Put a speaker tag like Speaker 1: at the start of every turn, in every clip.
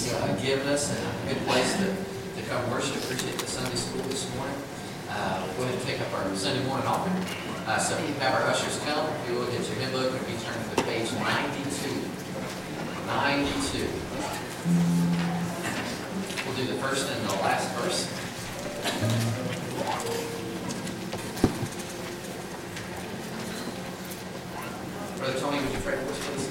Speaker 1: given us and a good place to come worship. Appreciate the Sunday school this morning. We'll go ahead and take up our Sunday morning offering. So if you have our ushers come, if you will get your hymn book and be turning to page 92. 92. We'll do the first and the last verse. Brother Tony, would you pray for us, please?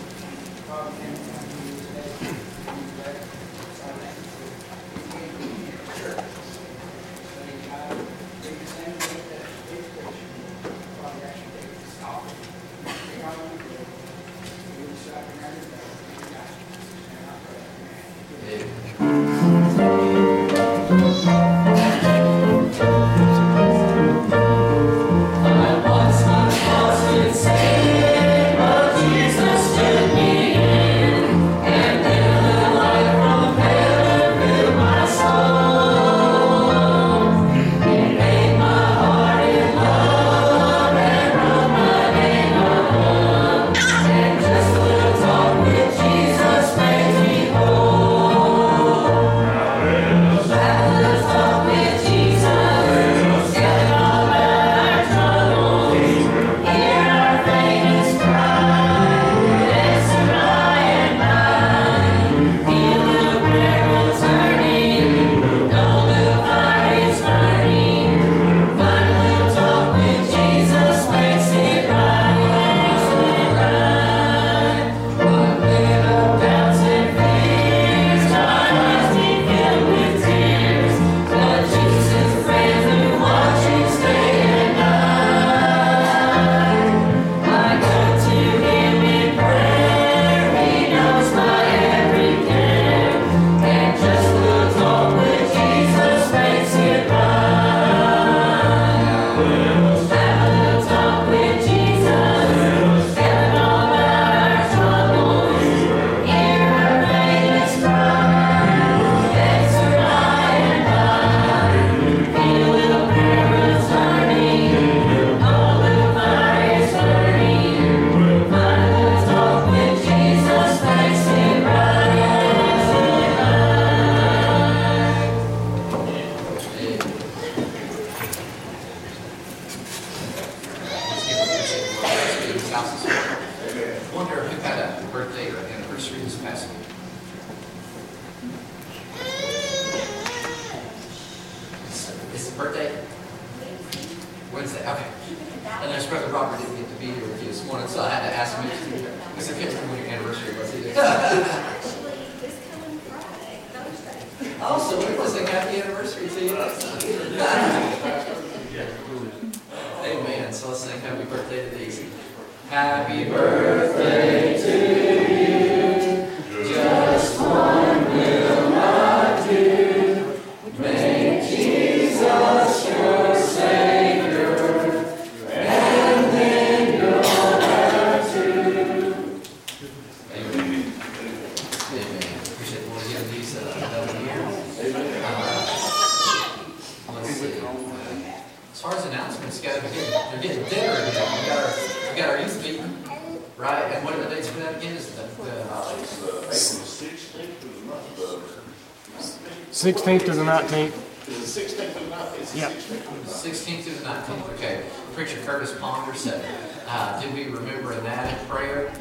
Speaker 2: The 16th to the 19th.
Speaker 3: Is it 16th to the 19th?
Speaker 2: Yep.
Speaker 1: 16th to the 19th. Okay. Preacher Curtis Ponder said, did we remember in that in prayer?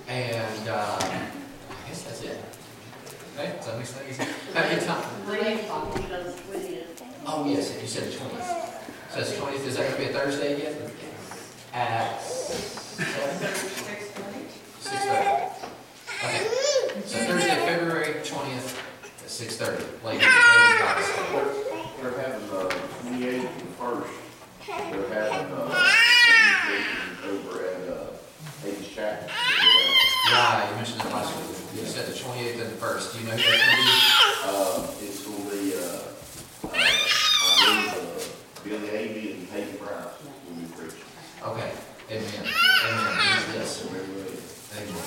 Speaker 1: And I guess that's it. Okay, so that makes that easy. Have a good time. Oh, yes, you said the 20th. So it's 20th. Is that going to be a Thursday again? At 6:30. Okay. So Thursday, February 20th at 6:30. Later.
Speaker 3: They're having 28th and 1st. They're having over at Hayes Chapel.
Speaker 1: Yeah, you mentioned it last week. You said the 28th and the 1st. Do you know who that's going to be?
Speaker 3: It's going to be, I believe, Billy Avey and Peyton Price will be preaching.
Speaker 1: Okay. Amen. Amen. Yes. Amen.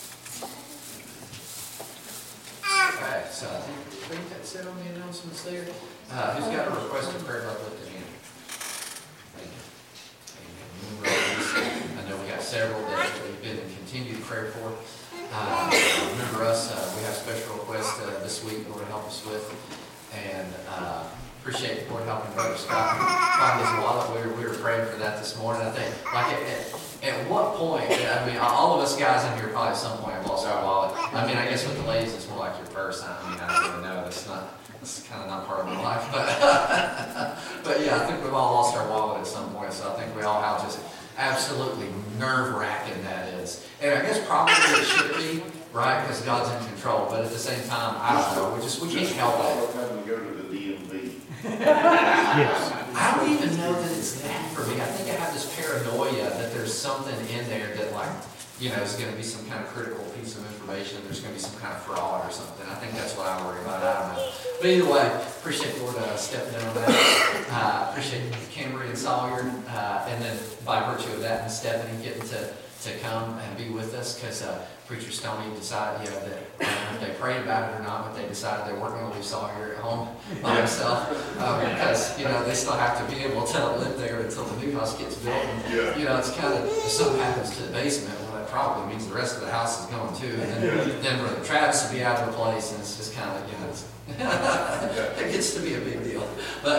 Speaker 1: Alright, so I think that's it on the announcements there. Who's got a request of prayer like lifted hand? Thank you. Amen. I know we got several that we've been in continued prayer for. Remember us, we have special requests this week Lord help us with. And appreciate the Lord helping Brother Scott find his wallet. We were praying for that this morning. I think, like, at what point, I mean, all of us guys in here probably at some point have lost our wallet. I mean, I guess with the ladies, it's more like your purse. I mean, I don't really know. That's kind of not part of my life. But, but yeah, I think we've all lost our wallet at some point. So I think we all have just absolutely nerve-wracking that is. And I guess probably it should be, right? Because God's in control. But at the same time, I don't know. We can't help it.
Speaker 3: Having to go to the DMV.
Speaker 2: Yes.
Speaker 1: I don't even know that it's that for me. I think I have this paranoia that there's something in there that, like, you know, is going to be some kind of critical piece of information. There's going to be some kind of fraud or something. I think that's what I worry about. I don't know. But either way, appreciate the Lord stepping in on that. Appreciate Camry and Sawyer, and then by virtue of that, and Stephanie getting to come and be with us, because Preacher Stoney decided, you know, that if they prayed about it or not, but they decided they weren't going to leave Sawyer at home by himself, because, you know, they still have to be able to live there until the new house gets built. And, you know, it's kind of, if something happens to the basement, well, that probably means the rest of the house is going too. And then Brother Travis will be out of the place, and it's just kind of, you know, it gets to be a big deal. But,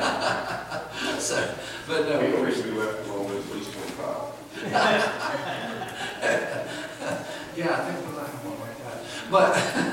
Speaker 1: but no,
Speaker 3: We always be left alone with at least 25.
Speaker 1: yeah, I think we might have one like that. But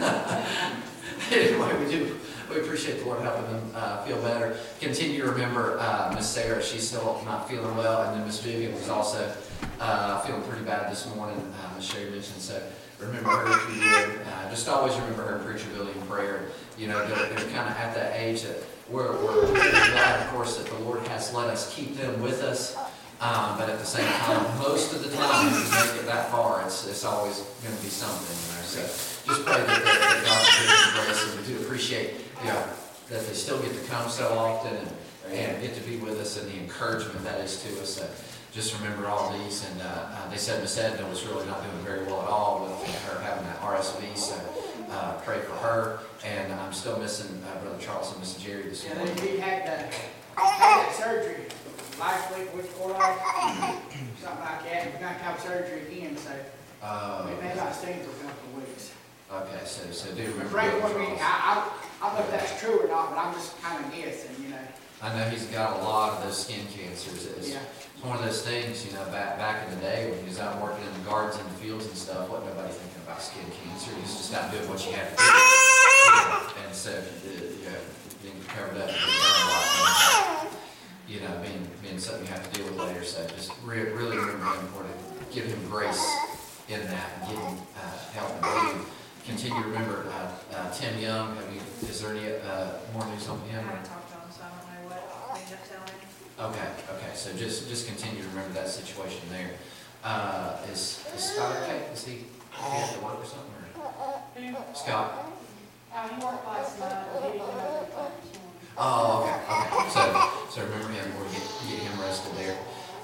Speaker 1: anyway, we appreciate the Lord helping them feel better. Continue to remember Miss Sarah. She's still not feeling well, and then Miss Vivian was also feeling pretty bad this morning. Miss Sherry mentioned, so remember her if you would. Just always remember her preachability in prayer. You know, they're kind of at that age that we're really glad, of course, that the Lord has let us keep them with us. But at the same time, most of the time, if you make it that far, it's always going to be something, you know. So just pray that God will give us grace, and we do appreciate, you know, that they still get to come so often and get to be with us, and the encouragement that is to us. So just remember all these. And they said Miss Edna was really not doing very well at all with her having that RSV. So pray for her. And I'm still missing Brother Charles and Miss Jerry this
Speaker 4: Yeah,
Speaker 1: morning.
Speaker 4: they had that surgery last week, week before last, something like that. We're going to have surgery again, so we may not stay for a couple of weeks.
Speaker 1: Okay, so do remember
Speaker 4: Pray
Speaker 1: Brother
Speaker 4: for me.
Speaker 1: Charles.
Speaker 4: I don't know if that's true or not, but I'm just kind of guessing, you know.
Speaker 1: I know he's got a lot of those skin cancers. It's one of those things, you know, back in the day when he was out working in the gardens and the fields and stuff, wasn't nobody thinking about skin cancer. You just got doing what you had to do. And so, being covered up and being burned a lot, you know, being something you have to deal with later. So just really remember him, for to give him grace in that, and give him help and aid. Continue to remember Tim Young. Is there any more news on
Speaker 5: I
Speaker 1: him?
Speaker 5: haven't talked to him, so I don't know what they end up telling me.
Speaker 1: Okay, so just continue to remember that situation there. Is Scott okay? Is he had to work or something? Or? Scott?
Speaker 5: He worked last night, but he didn't go to work this morning.
Speaker 1: Oh, okay. So remember him, we'll get him rested there.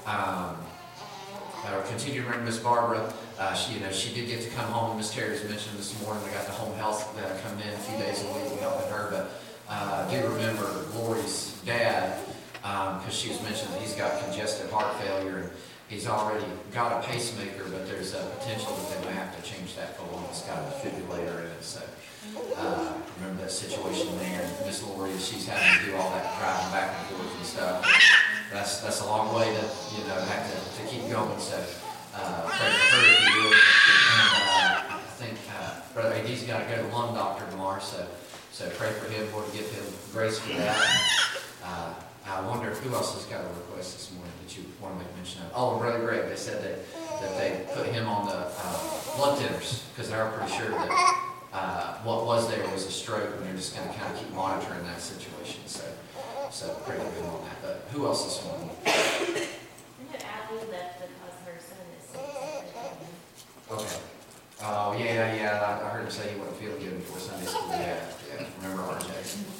Speaker 1: Continue to remember Miss Barbara. She did get to come home. Miss Terry was mentioned this morning. We got the home health coming in a few days a week and helping her. But do remember Lori's dad, because she was mentioned that he's got congestive heart failure, and he's already got a pacemaker, but there's a potential that they might have to change that for one. It's got a defibrillator in it. So remember that situation there. Miss Lori, she's having to do all that driving back and forth and stuff. That's a long way to, you know, have to keep going. So pray for her if you would. And I think Brother AD's got to go to the lung doctor tomorrow. So pray for him, Lord, to give him grace for that. I wonder who else has got a request this morning that you want to make mention of. Oh, Brother Greg, they said that they put him on the blood thinners because they're pretty sure that what was there was a stroke, and they're just going to kind of keep monitoring that situation. So pray for him on that. But who else this morning?
Speaker 6: Isn't it Abby left because her son is sick?
Speaker 1: Okay. Oh, yeah. I heard him say he wasn't feeling good before Sunday school. Yeah. Remember RJ?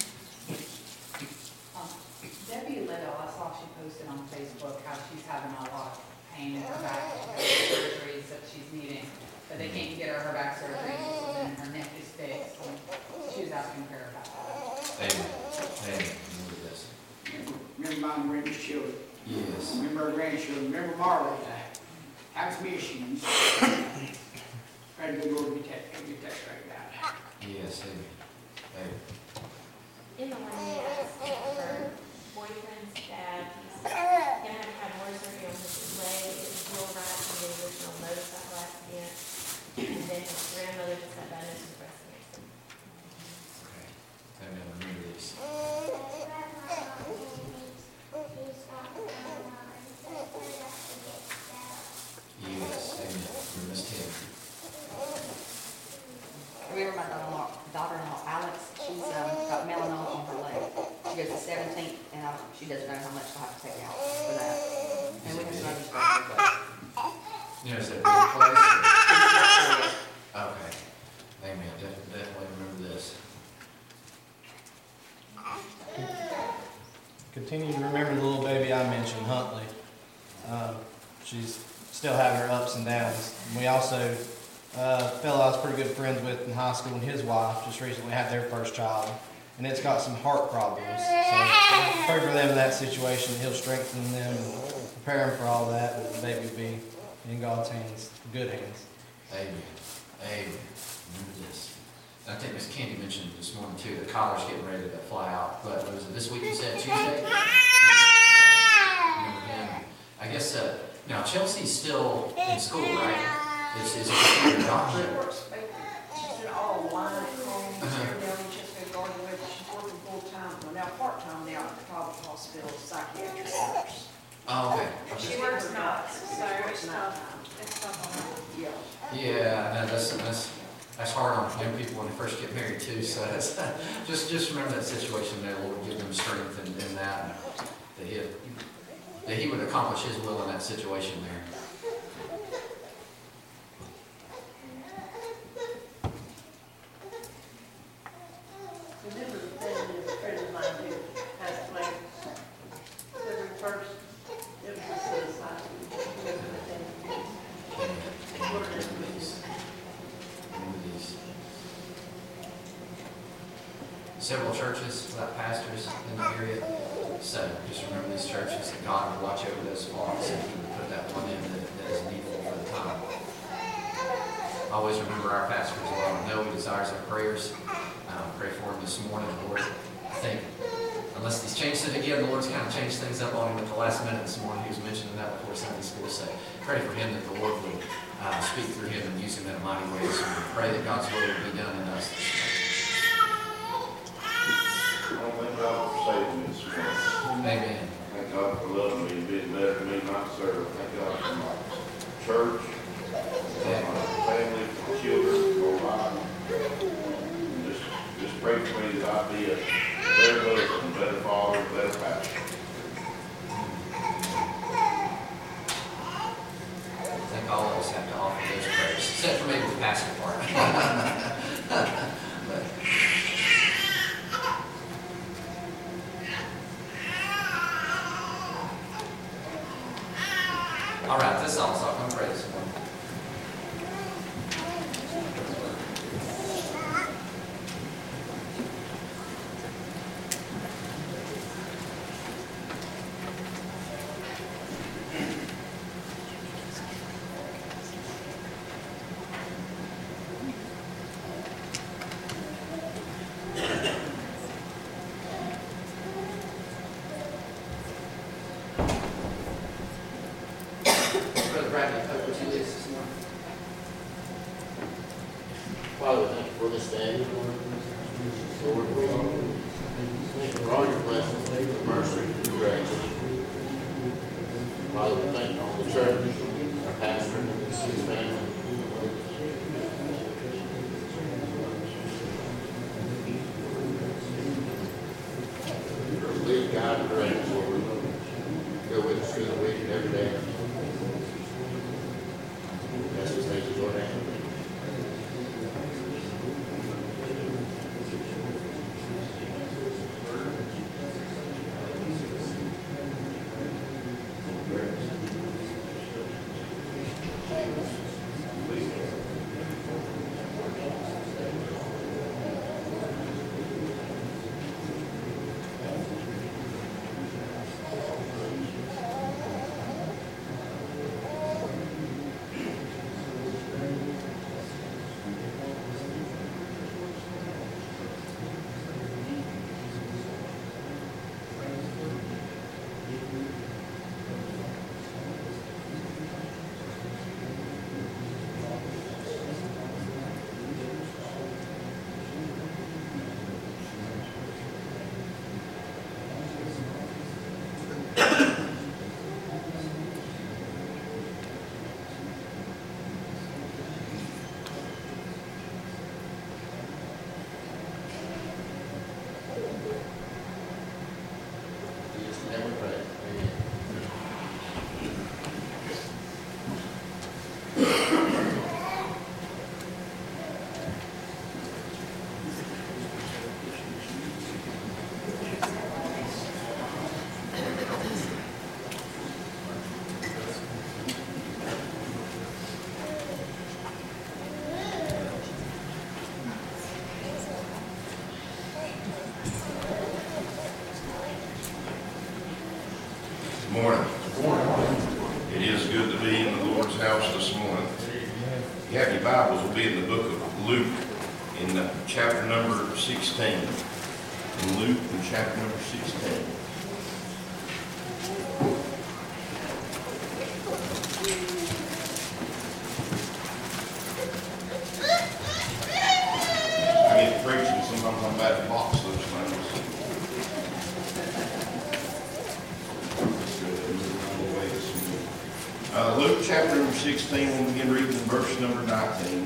Speaker 7: Debbie Little, I saw she posted on Facebook how she's having a lot of pain in her back, surgeries that she's needing, but they can't get her back surgery, so then her neck is fixed, and she was asking prayer about that.
Speaker 1: Amen. Remember this.
Speaker 4: Remember my grandchildren.
Speaker 1: Yes.
Speaker 4: Remember our grandchildren. Remember Marley. House missions. Pray to the Lord get that straightened out.
Speaker 1: Yes, amen. Amen.
Speaker 6: In the one you asked for boyfriend's dad, he's gonna have more surgery on his leg, it was real right from the original motorcycle accident. And then his grandmother just got diagnosed with breast cancer.
Speaker 1: Okay. Amen. Remember these. Yes, amen. Remember Miss Tim.
Speaker 8: Remember my daughter-in-law Alex, she's got melanoma on her leg. She goes to 17th, and she doesn't know how much she'll have to take out for that. And we have another special
Speaker 1: You know, is it a big place? or- Okay. Amen. Definitely remember this.
Speaker 2: Continue to remember the little baby I mentioned, Huntley. She's still having her ups and downs. And we also, a fellow I was pretty good friends with in high school and his wife just recently had their first child. And it's got some heart problems. So pray for them in that situation. He'll strengthen them and prepare them for all that. But the baby will be in God's hands, good hands.
Speaker 1: Amen. Amen. Remember this. I think Miss Candy mentioned this morning too, the collar's getting ready to fly out. But was it this week you said, Tuesday? Remember him? I guess, now Chelsea's still in school, right? Is it a
Speaker 5: She
Speaker 1: doctorate?
Speaker 5: works, she's an all-line at home, here down in Chesapeake Garden, but she's working full-time, well, now part-time now at the Talbot Hospital, psychiatric nurse.
Speaker 1: Oh, okay.
Speaker 5: She works nights, so it's tough on her. Yeah.
Speaker 1: Yeah, no, that's hard on young people when they first get married too. So that's, just remember that situation there. Lord, give them strength in that, and that He would accomplish His will in that situation there.
Speaker 9: And this is the thing that a friend of mine who passed away, February 1st, it was a suicide.
Speaker 1: Remember these. Several churches without pastors in the area. So just remember these churches, that God will watch over those flocks and He will put that one in that is needful for the time. Always remember our pastor as well. I know he desires our prayers. Pray for him this morning, Lord. I think, unless he's changed it again, the Lord's kind of changed things up on him at the last minute this morning. He was mentioning that before Sunday school. So pray for him that the Lord would speak through him and use him in a mighty way. So we pray that God's will would be done in us this
Speaker 3: I don't thank God for saving me this morning.
Speaker 1: morning. Amen.
Speaker 3: Thank God for loving me and being better to me, not to serve. Thank God for my church, for my family, for my children, for my wife. Just pray for me that I be a better husband, a better father, a better pastor.
Speaker 1: I think all of us have to offer those prayers, except for maybe the pastor part. But, all right, this song's all come pray this morning. Brother Bradley, would you lead us this morning?
Speaker 10: Father, thank you for this day. Lord, we thank you for all your blessings, your mercy, your grace. Father, we thank you for the church, our pastor, his family. Lead, guide, and direct us, Lord. Go with us through the week and every day. That's the stage of your hand.
Speaker 3: Morning. It is good to be in the Lord's house this morning. If you have your Bibles, we'll be in the book of Luke in chapter number 16. In Luke in chapter number 16. I get preaching, sometimes I'm bad to box those things. Luke chapter number 16, we'll begin reading in verse number 19.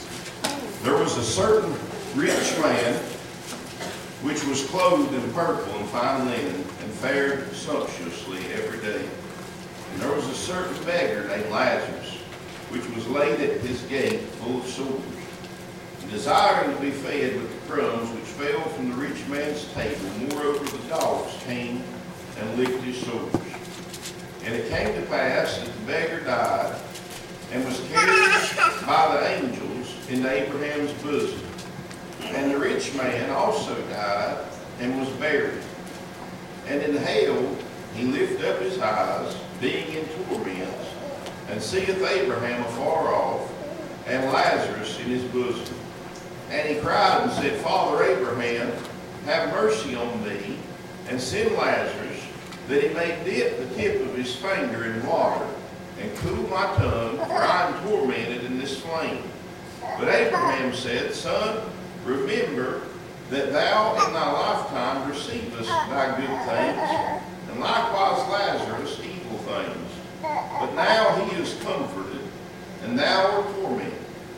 Speaker 3: There was a certain rich man which was clothed in purple and fine linen and fared sumptuously every day. And there was a certain beggar named Lazarus which was laid at his gate full of sores, and desiring to be fed with the crumbs which fell from the rich man's table. Moreover, the dogs came and licked his sores. And it came to pass that the beggar died and was carried by the angels into Abraham's bosom. And the rich man also died and was buried. And in hell he lifted up his eyes, being in torments, and seeth Abraham afar off, and Lazarus in his bosom. And he cried and said, Father Abraham, have mercy on me, and send Lazarus, that he may dip the tip of his finger in water, and cool my tongue, for I am tormented in this flame. But Abraham said, Son, remember that thou in thy lifetime receivest thy good things, and likewise Lazarus evil things. But now he is comforted, and thou art tormented.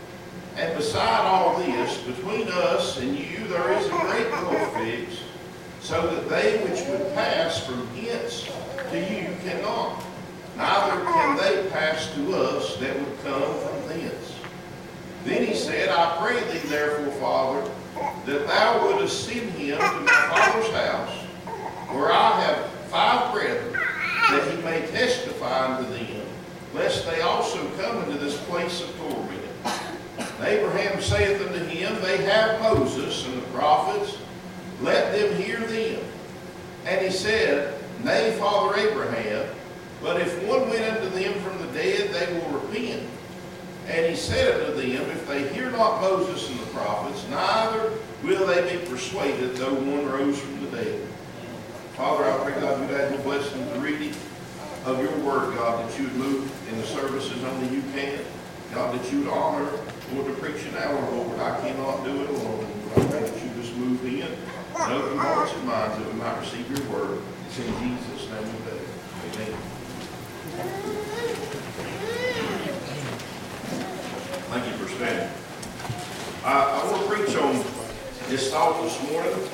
Speaker 3: And beside all this, between us and you there is a great gulf fixed, so that they which would pass from hence to you cannot, neither can they pass to us that would come from thence. Then he said, I pray thee therefore, Father, that thou wouldest send him to my father's house, where I have 5 brethren, that he may testify unto them, lest they also come into this place of torment. And Abraham saith unto him, They have Moses and the prophets, let them hear them. And he said, Nay, Father Abraham, but if one went unto them from the dead, they will repent. And he said unto them, If they hear not Moses and the prophets, neither will they be persuaded, though one rose from the dead. Father, I pray, God, you'd add your blessing to the reading of your word, God, that you would move in the services only you can. God, that you would honor, Lord, the preaching hour, Lord. I cannot do it alone. I pray that you just move in and open hearts and minds that we might receive your word. It's in Jesus' name we pray. Amen. Thank you for standing. I want to preach on this thought this morning.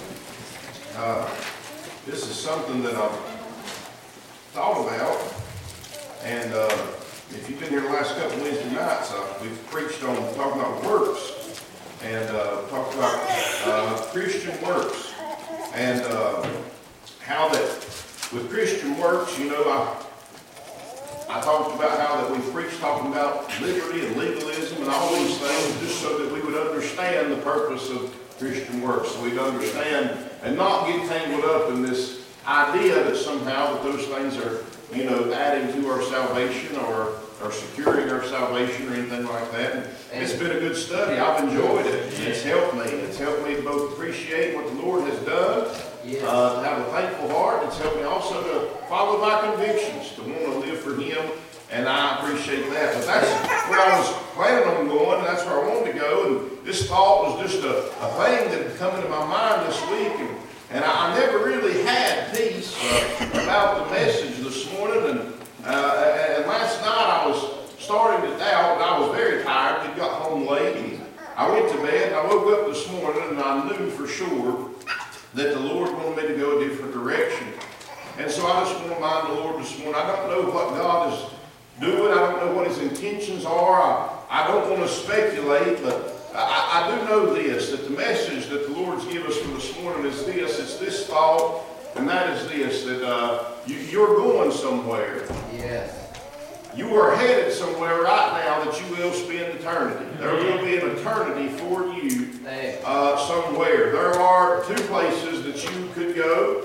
Speaker 3: This is something that I've thought about, and if you've been here the last couple of Wednesday nights, we've preached on talking about works, and talked about Christian works, and how that with Christian works, you know, I talked about how that we preached talking about liberty and legalism and all these things, just so that we would understand the purpose of Christian works, so we'd understand and not get tangled up in this idea that somehow that those things are, you know, adding to our salvation or securing our salvation or anything like that. And it's been a good study. I've enjoyed it. It's helped me. It's helped me to both appreciate what the Lord has done, to have a thankful heart. It's helped me also to follow my convictions, to want to live for Him, and I appreciate that. But that's where I was planning on going, and that's where I wanted to go. And this thought was just a thing that had come into my mind this week, and I never really had peace about the message this morning. And last night I was starting to doubt, and I was very tired. We got home late, and I went to bed, and I woke up this morning, and I knew for sure that the Lord wanted me to go a different direction. And so I just want to mind the Lord this morning. I don't know what God is doing. I don't know what His intentions are. I don't want to speculate, but I do know this, that the message that the Lord's given us for this morning is this. It's this thought, and that is this, that you're going somewhere.
Speaker 1: Yes.
Speaker 3: You are headed somewhere right now that you will spend eternity. There will be an eternity for you somewhere. There are 2 places that you could go.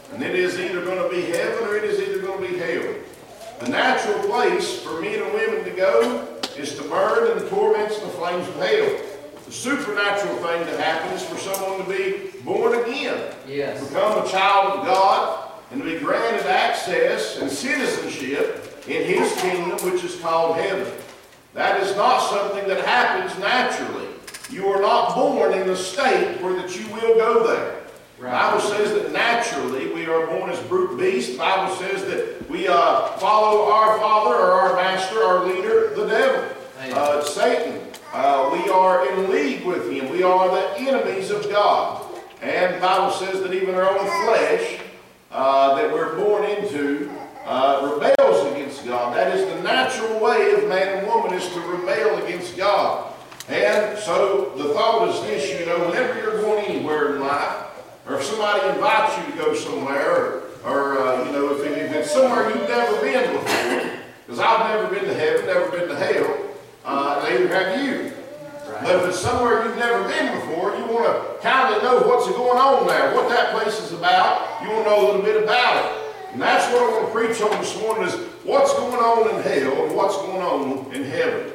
Speaker 3: And it is either going to be heaven or it is either going to be hell. The natural place for men and women to go is to burn in the torments and the flames of hell. The supernatural thing to happen is for someone to be born again.
Speaker 1: Yes.
Speaker 3: Become a child of God and to be granted access and citizenship in His kingdom, which is called heaven. That is not something that happens naturally. You are not born in a state where that you will go there. The Bible says that naturally we are born as brute beasts. The Bible says that we follow our father or our master, our leader, the devil, Satan. We are in league with him. We are the enemies of God. And the Bible says that even our own flesh that we're born into rebels against God. That is the natural way of man and woman, is to rebel against God. And so the thought is this, whenever you're going anywhere in life, or if somebody invites you to go somewhere, or if it's somewhere you've never been before, because I've never been to heaven, never been to hell, neither have you. Right. But if it's somewhere you've never been before, you want to kind of know what's going on there, what that place is about. You want to know a little bit about it. And that's what I want to preach on this morning, is what's going on in hell and what's going on in heaven.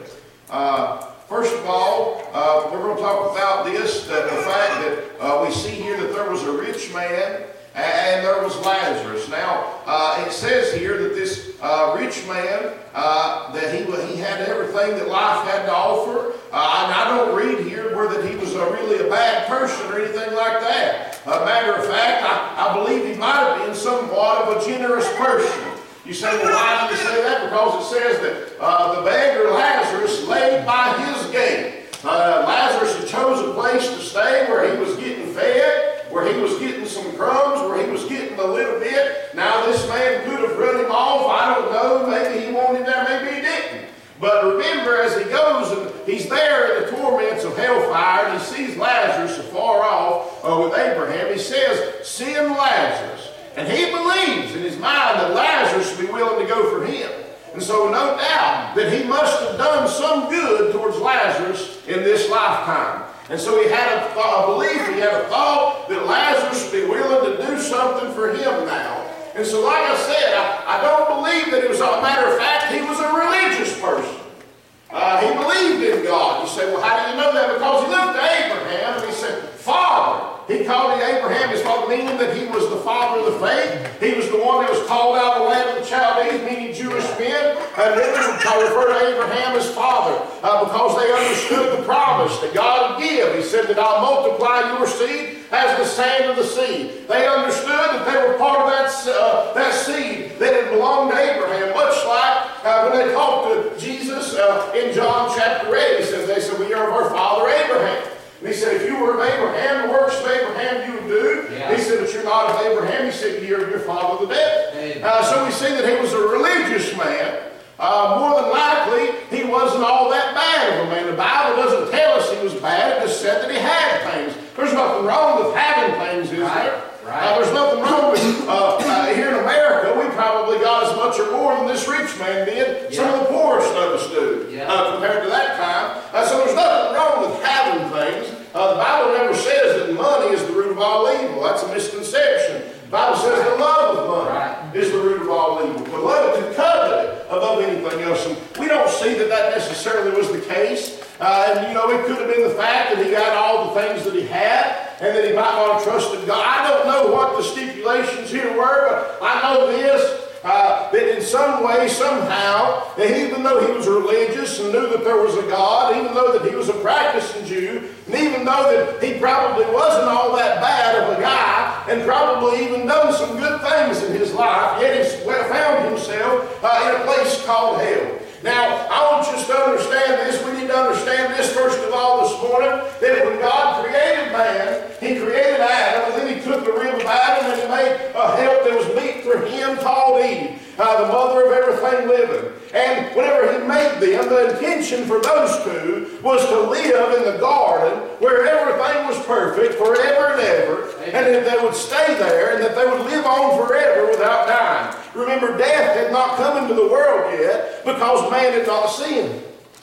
Speaker 3: First of all, we're going to talk about this, the fact that we see here that there was a rich man and there was Lazarus. Now, it says here that this rich man, that he had everything that life had to offer. And I don't read here where that he was really a bad person or anything like that. Matter of fact, I believe he might have been somewhat of a generous person. You say, well, why do you say that? Because it says that the beggar Lazarus laid by his gate. Lazarus had chosen a place to stay where he was getting fed, where he was getting some crumbs, where he was getting a little bit. Now this man could have run him off. I don't know. Maybe he wanted him there. Maybe he didn't. But remember, as he goes and he's there in the torments of hellfire, and he sees Lazarus afar off with Abraham, he says, "Send Lazarus." And he believes in his mind that Lazarus would be willing to go for him. And so no doubt that he must have done some good towards Lazarus in this lifetime. And so he had a belief, he had a thought that Lazarus would be willing to do something for him now. And so like I said, I don't believe that it was, a matter of fact, he was a religious person. He believed in God. You say, well, how do you know that? Because he looked at Abraham and he said, "Father." He called Abraham, his father, meaning that he was the father of the faith. He was the one that was called out of the land of the Chaldees, meaning Jewish men. And they would refer to Abraham as father because they understood the promise that God would give. He said that I'll multiply your seed as the sand of the sea. They understood that they were part of that seed that had belonged to Abraham, much like when they talked to Jesus in John chapter 8. They said, "We are of our father Abraham." And he said, "If you were of Abraham, the works of Abraham you would do." Yeah. He said, "But you're not of Abraham." He said, "You're of your father the devil." So we see that he was a religious man. More than likely, he wasn't all that bad of a man. The Bible doesn't tell us he was bad. It just said that he had things. There's nothing wrong with having things, is there? Right. There's nothing wrong with, here in America, we probably got as much or more than this rich man did. Yeah. Some of the poorest of us do, compared to that time. So there's nothing wrong with having things. The Bible never says that money is the root of all evil. That's a misconception. The Bible says the love of money is the root of all evil. The love to covet above anything else. And we don't see that that necessarily was the case. It could have been the fact that he got all the things that he had and that he might not have trusted God. I don't know what the stipulations here were, but I know this. That in some way, somehow, that even though he was religious and knew that there was a God, even though that he was a practicing Jew, and even though that he probably wasn't all that bad of a guy, and probably even done some good things in his life, yet he found himself in a place called hell. Now, I want you to understand this. We need to understand this first of all this morning, that when God created man, he created Adam, and then he took the rib of Adam and he made a help that was meet for him called Eve, the mother of everything living. And whenever he made them, the intention for those two was to live in the garden where everything was perfect forever and ever, and that they would stay there and that they would live on forever without dying. Remember, death had not come into the world yet because man had not sinned.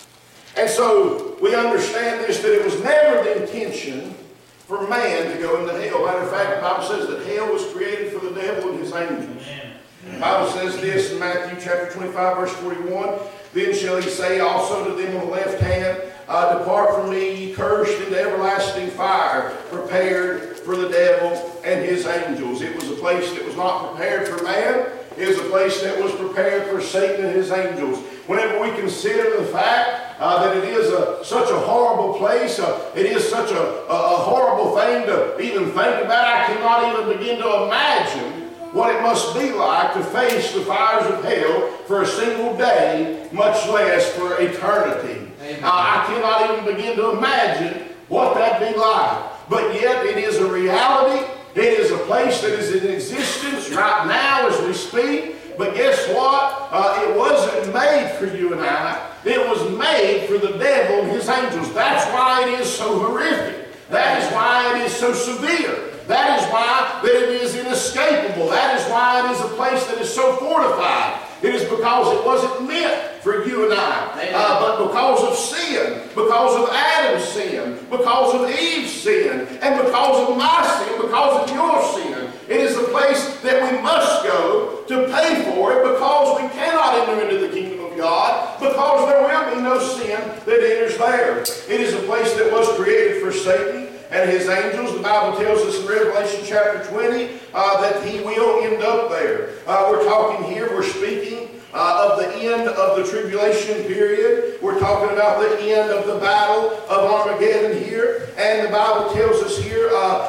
Speaker 3: And so we understand this, that it was never the intention for man to go into hell. Matter of fact, the Bible says that hell was created for the devil his angels. The Bible says this in Matthew chapter 25, verse 41. Then shall he say also to them on the left hand, depart from me, ye cursed, into everlasting fire, prepared for the devil and his angels. It was a place that was not prepared for man. It was a place that was prepared for Satan and his angels. Whenever we consider the fact that it is such a horrible place, it is such a horrible thing to even think about, I cannot even begin to imagine what it must be like to face the fires of hell for a single day, much less for eternity. I cannot even begin to imagine what that'd be like. But yet it is a reality. It is a place that is in existence right now as we speak. But guess what? It wasn't made for you and I. It was made for the devil and his angels. That's why it is so horrific. That is why it is so severe. That is why that it is inescapable. That is why it is a place that is so fortified. It is because it wasn't meant for you and I. But because of sin, because of Adam's sin, because of Eve's sin, and because of my sin, because of your sin, it is a place that we must go to pay for it, because we cannot enter into the kingdom of God, because there will be no sin that enters there. It is a place that was created for Satan and his angels. The Bible tells us in Revelation chapter 20 that he will end up there. We're talking here, we're speaking of the end of the tribulation period. We're talking about the end of the battle of Armageddon here. And the Bible tells us here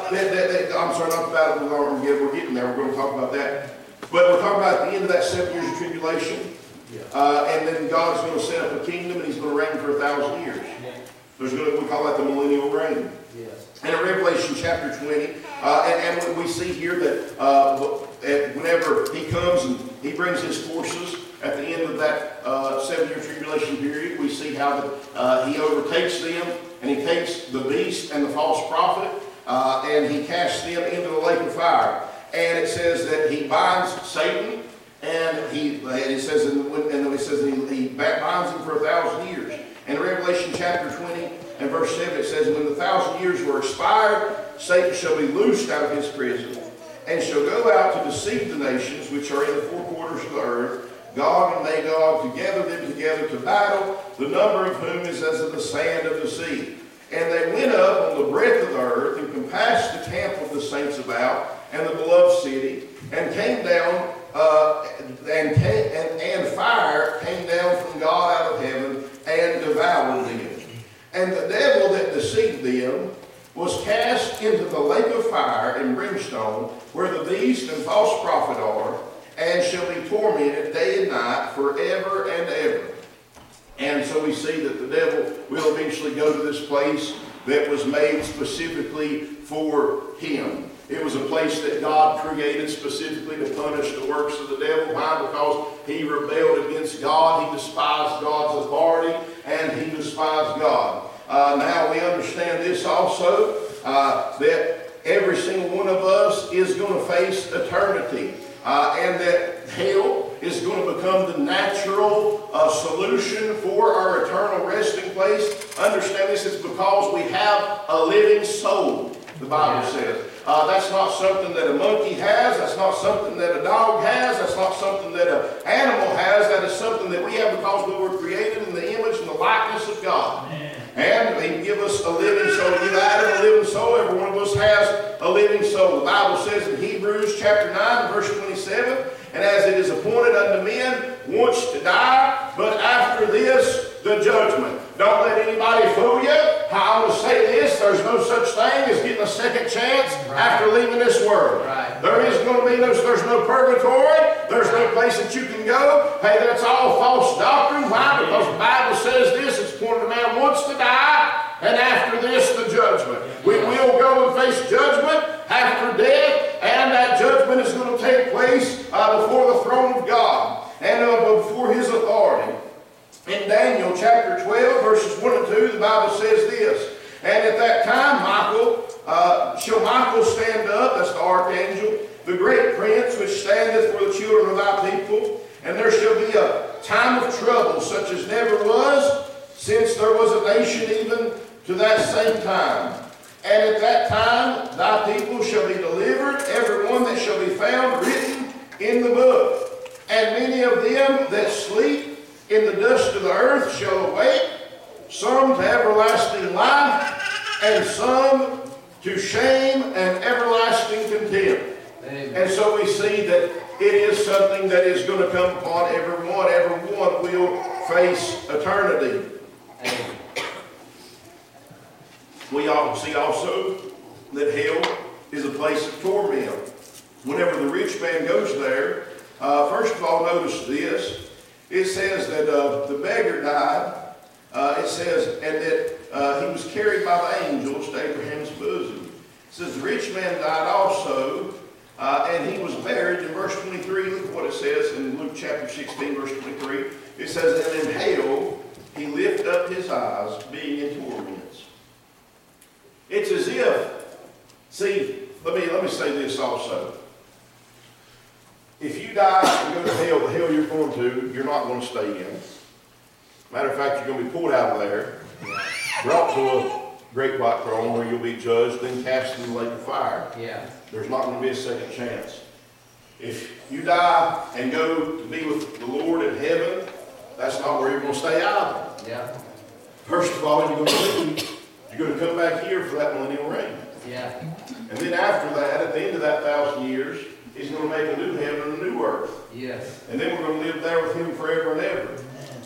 Speaker 3: I'm sorry, not the battle of Armageddon. We're getting there. We're going to talk about that. But we're talking about the end of that 7 years of tribulation. And then God's going to set up a kingdom, and he's going to reign for 1,000 years. We call that the millennial reign. And in Revelation chapter 20, and we see here that whenever he comes and he brings his forces at the end of that 7-year tribulation period, we see how that he overtakes them, and he takes the beast and the false prophet, and he casts them into the lake of fire. And it says that he binds Satan, and he binds him for 1,000 years. In Revelation chapter 20 and verse 7, it says, when the 1,000 years were expired, Satan shall be loosed out of his prison, and shall go out to deceive the nations which are in the four quarters of the earth, Gog and Magog, to gather them together to battle, the number of whom is as of the sand of the sea. And they went up on the breadth of the earth, and compassed the camp of the saints about, and the beloved city, and came down, and fire came down from God out of heaven, and devoured them. And the devil that deceived them was cast into the lake of fire and brimstone, where the beast and false prophet are, and shall be tormented day and night forever and ever. And so we see that the devil will eventually go to this place that was made specifically for him. It was a place that God created specifically to punish the works of the devil. Why? Because he rebelled against God. He despised God's authority, and he despised God. Now we understand this also, that every single one of us is going to face eternity. And that hell is going to become the natural solution for our eternal resting place. Understand this, it's because we have a living soul, the Bible says. That's not something that a monkey has. That's not something that a dog has. That's not something that an animal has. That is something that we have because we were created in the image and the likeness of God. And he give us a living soul. Give Adam a living soul. Every one of us has a living soul. The Bible says in Hebrews chapter 9, verse 27, and as it is appointed unto men once to die, but after this, the judgment. Don't let anybody fool you. I want to say this, there's no such thing as getting a second chance after leaving this world. There is going to be there's no purgatory. There's no place that you can go. Hey, that's all false doctrine. Why? Because the Bible says this, it's appointed a man once to die, and after this, the judgment. We will go and face judgment after death, and that judgment is going to take place before the throne of God and before his authority. In Daniel chapter 12, verses 1 and 2, the Bible says this, and at that time shall Michael stand up, that's the archangel, the great prince which standeth for the children of thy people, and there shall be a time of trouble such as never was, since there was a nation even to that same time. And at that time thy people shall be delivered, every one that shall be found written in the book. And many of them that sleep in the dust of the earth shall awake, some to everlasting life, and some to shame and everlasting contempt.
Speaker 1: Amen.
Speaker 3: And so we see that it is something that is going to come upon everyone. Everyone will face eternity.
Speaker 1: Amen.
Speaker 3: We all see also that hell is a place of torment. Whenever the rich man goes there, first of all, notice this. It says that the beggar died. It says, and that he was carried by the angels to Abraham's bosom. It says the rich man died also, and he was buried. In verse 23, look at what it says in Luke chapter 16, verse 23. It says, and in hell he lifted up his eyes, being in torments. It's as if, see, let me say this also. If you die and go to hell, the hell you're going to, you're not going to stay in. Matter of fact, you're going to be pulled out of there, brought to a great white throne where you'll be judged, then cast in the lake of fire.
Speaker 1: Yeah.
Speaker 3: There's not going to be a second chance. If you die and go to be with the Lord in heaven, that's not where you're going to stay either.
Speaker 1: Yeah.
Speaker 3: First of all, you're going to leave. You're going to come back here for that millennial reign.
Speaker 1: Yeah.
Speaker 3: And then after that, at the end of that 1,000 years, he's going to make a new heaven and a new earth.
Speaker 1: Yes.
Speaker 3: And then we're going to live there with him forever and ever.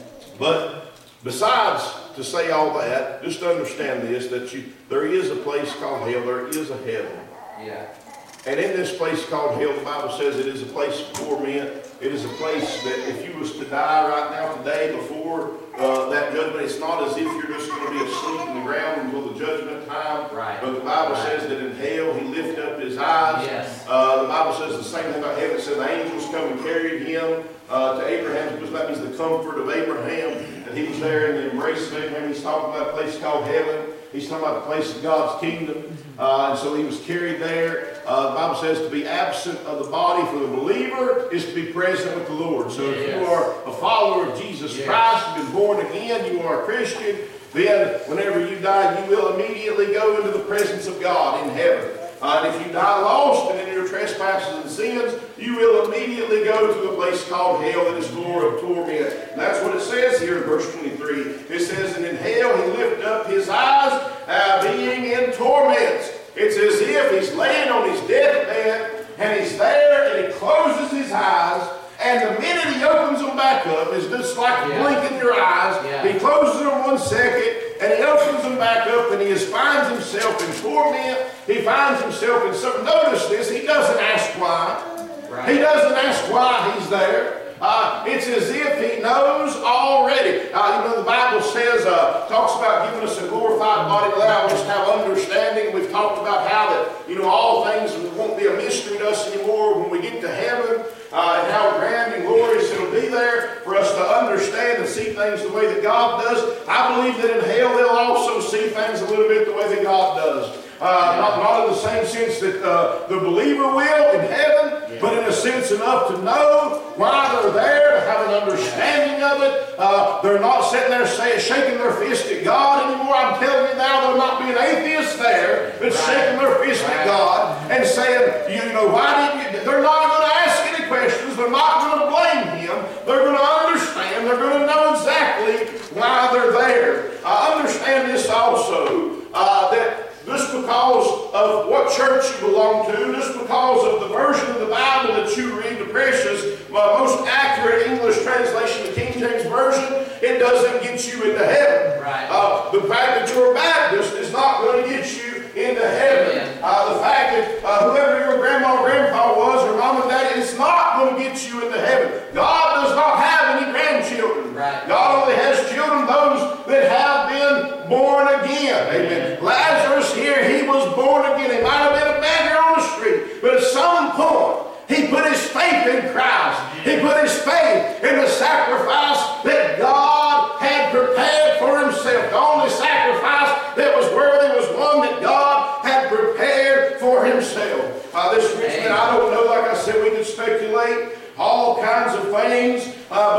Speaker 3: But besides to say all that, just understand this, that there is a place called hell. There is a heaven.
Speaker 1: Yeah.
Speaker 3: And in this place called hell, the Bible says it is a place of torment. It is a place that if you was to die right now today before that judgment, it's not as if you're just going to be asleep in the ground until the judgment time.
Speaker 1: Right.
Speaker 3: But the Bible says that in hell he lifted up his eyes.
Speaker 1: Yes.
Speaker 3: The Bible says the same thing about heaven. It said the angels come and carried him to Abraham, because that means the comfort of Abraham. And he was there in the embrace of Abraham. He's talking about a place called heaven. He's talking about the place of God's kingdom. And so he was carried there. The Bible says to be absent of the body for the believer is to be present with the Lord. So if you are a follower of Jesus Christ, you've been born again, you are a Christian, then whenever you die, you will immediately go into the presence of God in heaven. And if you die lost and in your trespasses and sins, you will immediately go to a place called hell that is full of torment. And that's what it says here in verse 23. It says, and in hell he lifted up his eyes, being in torments. It's as if he's laying on his deathbed, and he's there, and he closes his eyes, and the minute he opens them back up, it's just like blinking your eyes.
Speaker 1: Yeah.
Speaker 3: He closes them 1 second, and he opens them back up, and he finds himself in torment. He finds himself in something. Notice this, he doesn't ask why.
Speaker 1: Right.
Speaker 3: He doesn't ask why he's there. It's as if he knows already. The Bible says, talks about giving us a glorified body to allow us to have understanding. We've talked about how that, all things won't be a mystery to us anymore when we get to heaven, and how grand and glorious it'll be there for us to understand and see things the way that God does. I believe that in hell they'll also see things a little bit the way that God does. Not in the same sense that the believer will in heaven, but in a sense enough to know why they're there, to have an understanding of it. They're not sitting there shaking their fist at God anymore. I'm telling you now, there'll not be an atheist there that's shaking their fist at God and saying, why didn't you? They're not going to ask any questions. They're not going to blame him. They're going to understand. They're going to know exactly why they're there. Understand this also, that just because of what church you belong to, just because of the version of the Bible that you read, the precious, most accurate English translation, the King James Version, it doesn't get you into heaven.
Speaker 1: Right.
Speaker 3: The fact that you're a Baptist is not going to get you into heaven. The fact that whoever your grandma or grandpa was, or mom and dad, it's not going to get you into heaven. God does not have any grandchildren.
Speaker 1: Right.
Speaker 3: God only has children, those that have been born again. Amen. Lazarus here, he was born again. He might have been a beggar on the street, but at some point, he put his faith in Christ. He put his faith in the sacrifice that God had prepared for himself. The only sacrifice that was worthy was one that God had prepared for himself. This rich man, I don't know, like I said, we could speculate all kinds of things,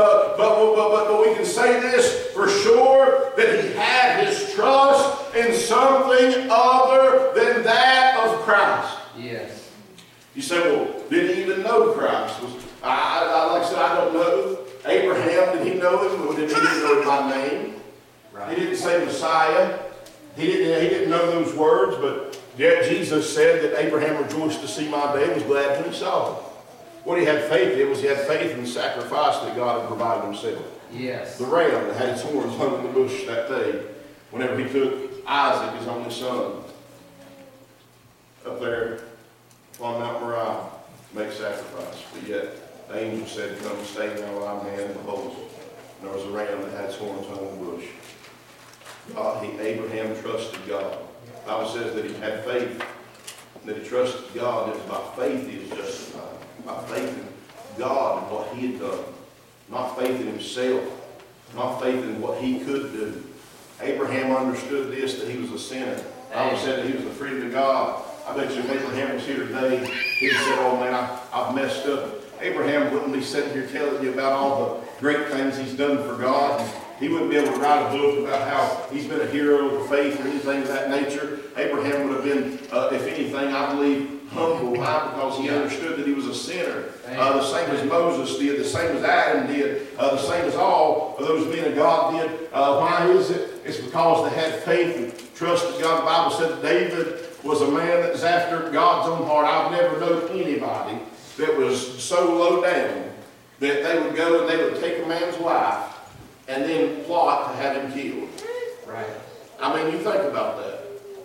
Speaker 3: but we can say this for sure, that he had his trust in something other than that of Christ.
Speaker 1: Yes.
Speaker 3: You say, well, did he even know Christ? Like I said, I don't know. Abraham, did he know him? Or did he didn't know him by name?
Speaker 1: Right.
Speaker 3: He didn't say Messiah. He didn't know those words, but yet Jesus said that Abraham rejoiced to see my day and was glad when he saw it. What he had faith in was he had faith in the sacrifice that God had provided himself.
Speaker 1: Yes.
Speaker 3: The ram that had its horns hung in the bush that day, whenever he took Isaac, his only son, up there on Mount Moriah to make sacrifice. But yet the angel said, come stay now while I'm hand, and behold, and there was a ram that had its horns hung in the bush. Abraham trusted God. The Bible says that he had faith, that he trusted God. It was by faith he was justified. By faith in God and what he had done. Not faith in himself. Not faith in what he could do. Abraham understood this, that he was a sinner. The Bible said that he was a friend of God. I bet you if Abraham was here today, he'd say, oh man, I've messed up. Abraham wouldn't be sitting here telling you about all the great things he's done for God. He wouldn't be able to write a book about how he's been a hero of faith or anything of that nature. Abraham would have been, if anything, I believe, humble. Why? Because he understood that he was a sinner. The same as Moses did, the same as Adam did, the same as all of those men of God did. Why is it? It's because they had faith and trusted God. The Bible said that David was a man that was after God's own heart. I've never known anybody that was so low down that they would go and they would take a man's wife and then plot to have him killed.
Speaker 1: Right.
Speaker 3: I mean, you think about that.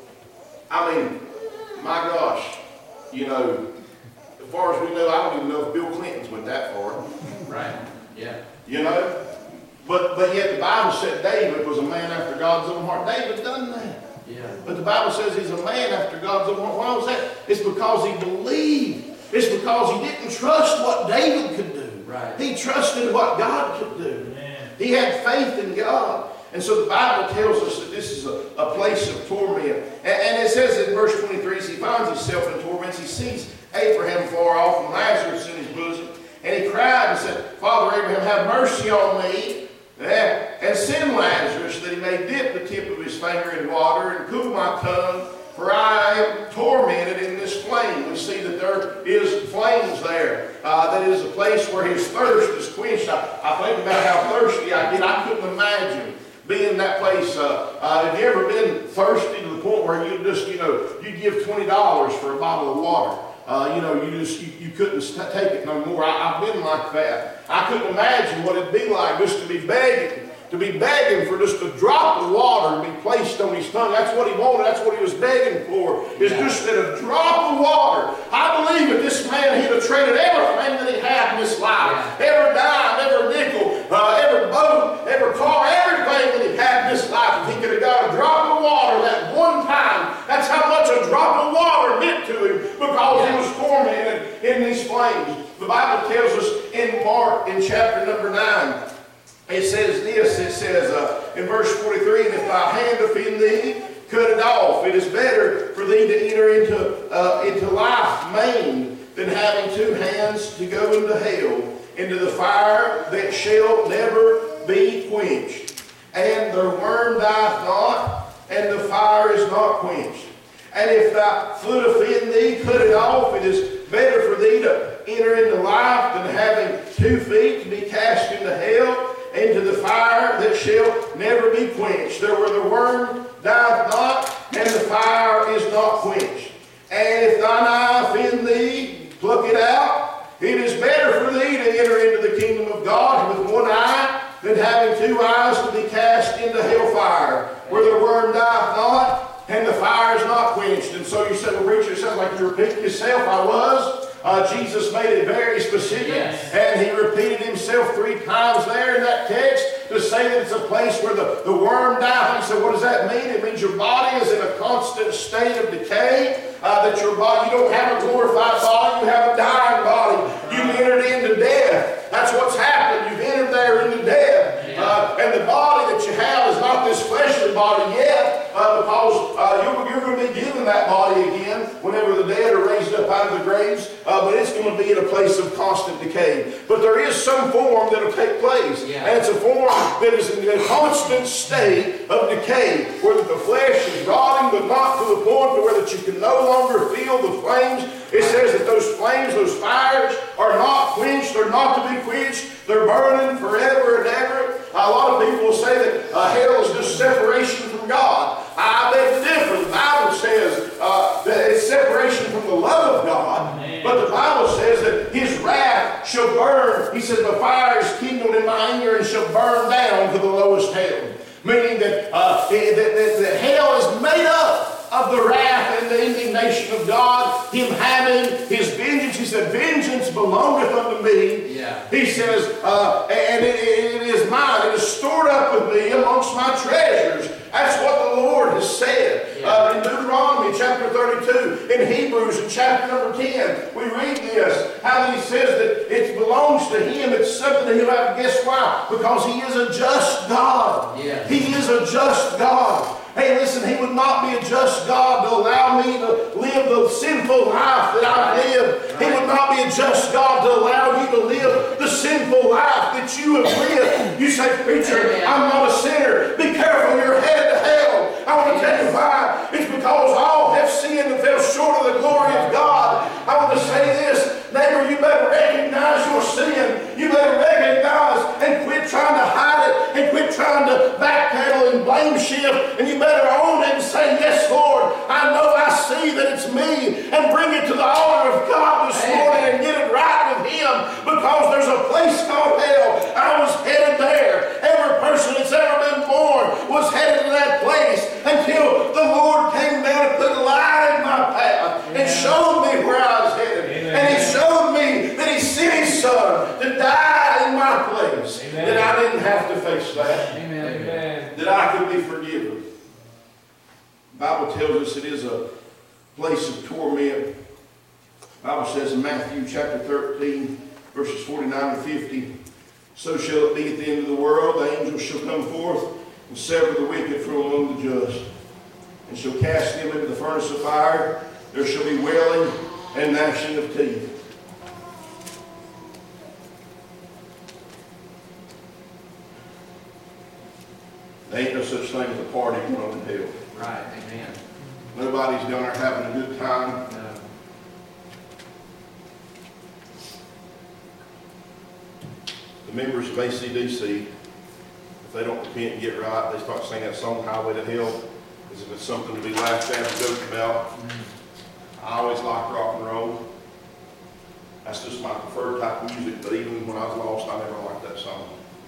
Speaker 3: I mean, my gosh, you know, as far as we know, I don't even know if Bill Clinton's went that far.
Speaker 1: Right. Yeah.
Speaker 3: You know? But yet the Bible said David was a man after God's own heart. David done that.
Speaker 1: Yeah.
Speaker 3: But the Bible says he's a man after God's own heart. Why was that? It's because he believed. It's because he didn't trust what David could do.
Speaker 1: Right.
Speaker 3: He trusted what God could do. He had faith in God. And so the Bible tells us that this is a place of torment. And it says in verse 23, as he finds himself in torments, he sees Abraham far off and Lazarus in his bosom. And he cried and said, Father Abraham, have mercy on me, and send Lazarus that he may dip the tip of his finger in water and cool my tongue, for I am tormented in this flame. We see that there is flames there. That is a place where his thirst is quenched. I think about how thirsty I get. I couldn't imagine being in that place. Have you ever been thirsty to the point where you just, you give $20 for a bottle of water? You couldn't take it no more. I've been like that. I couldn't imagine what it'd be like just to be begging for just a drop of water to be placed on his tongue. That's what he wanted. That's what he was begging for. Is just that a drop of water. I believe that this man, he'd have traded everything that he had in this life. Every dime, every nickel, every boat, every car, everything that he had in this life. If he could have got a drop of water that one time, that's how much a drop of water meant to him, because he was tormented in these flames. The Bible tells us in Mark, in chapter number 9, it says this, in verse 43, and if thy hand offend thee, cut it off. It is better for thee to enter into life maimed than having two hands to go into hell, into the fire that shall never be quenched. And the worm dieth not, and the fire is not quenched. And if thy foot offend thee, cut it off. It is better for thee to enter into life than having 2 feet to be cast into hell, into the fire that shall never be quenched. There where the worm dieth not, and the fire is not quenched. And if thine eye offend thee, pluck it out. It is better for thee to enter into the kingdom of God with one eye than having 2 eyes to be cast into hellfire, where the worm dieth not, and the fire is not quenched. And so you say, well, preacher, it sounds like you're repeating yourself. I was. Jesus made it very specific, and he repeated himself 3 times there in that text to say that it's a place where the worm dieth. He said, what does that mean? It means your body is in a constant state of decay, that your body, you don't have a glorified body, you have a dying body. You've entered into death. That's what's happened. You've entered there into death. And the body that you have is not this fleshly body yet, because you're going to be given that body again whenever the dead are raised up out of the graves, but it's going to be in a place of constant decay. But there is some form that will take place.
Speaker 1: Yeah.
Speaker 3: And it's a form that is in a constant state of decay, where the flesh is rotting, but not to the point to where that you can no longer feel the flames. It says that those flames, those fires, are not quenched, they're not to be quenched, they're burning forever and ever. A lot of people will say that hell is just separation from God. I beg to differ. The Bible says that it's separation from the love of God. Amen. But the Bible says that His wrath shall burn. He says, the fire is kindled in my anger and shall burn down to the lowest hell. Meaning that, that hell is made up of the wrath and the indignation of God, Him having His vengeance. He said, vengeance belongeth unto me.
Speaker 1: Yeah.
Speaker 3: He says, and it is mine. It is stored up with me amongst my treasures. That's what the Lord has said.
Speaker 1: Yeah.
Speaker 3: In Deuteronomy chapter 32, in Hebrews in chapter number 10, we read this, how He says that it belongs to Him. It's something that He'll have. Guess why? Because He is a just God.
Speaker 1: Yeah.
Speaker 3: He is a just God. Hey, listen, He would not be a just God to allow me to live the sinful life that I live. He would not be a just God to allow you to live the sinful life that you have lived. You say, preacher, I'm not a sinner. Be careful, you're headed to hell. I want to tell you why. It's because all have sinned and fell short of the glory of God. I want to say this, neighbor, you better recognize your sin. You better recognize and quit trying to hide it and quit trying to backpedal and blame shift. And you better own it and say, yes, Lord, I know I see that it's me, and bring it to the altar of God this morning and get it right with Him, because there's a place called hell. I was headed there. Every person that's ever been born was headed to that place until the Lord came down and put a light in my path and showed me where I was headed. Amen. And He showed me that He sent His Son to die in my place. Amen. That I didn't have to face that.
Speaker 1: Amen. Amen.
Speaker 3: That I could be forgiven. The Bible tells us it is a place of torment. The Bible says in Matthew chapter 13, verses 49 to 50, so shall it be at the end of the world. The angels shall come forth and sever the wicked from among the just, and shall cast them into the furnace of fire. There shall be wailing and gnashing of teeth. There ain't no such thing as a party going to hell.
Speaker 1: Right, amen.
Speaker 3: Nobody's down there having a good time.
Speaker 1: No.
Speaker 3: The members of ACDC, if they don't repent and get right, they start singing that song, Highway to Hell, as if it's something to be laughed at and joked about. I always liked rock and roll. That's just my preferred type of music, but even when I was lost, I never liked that song.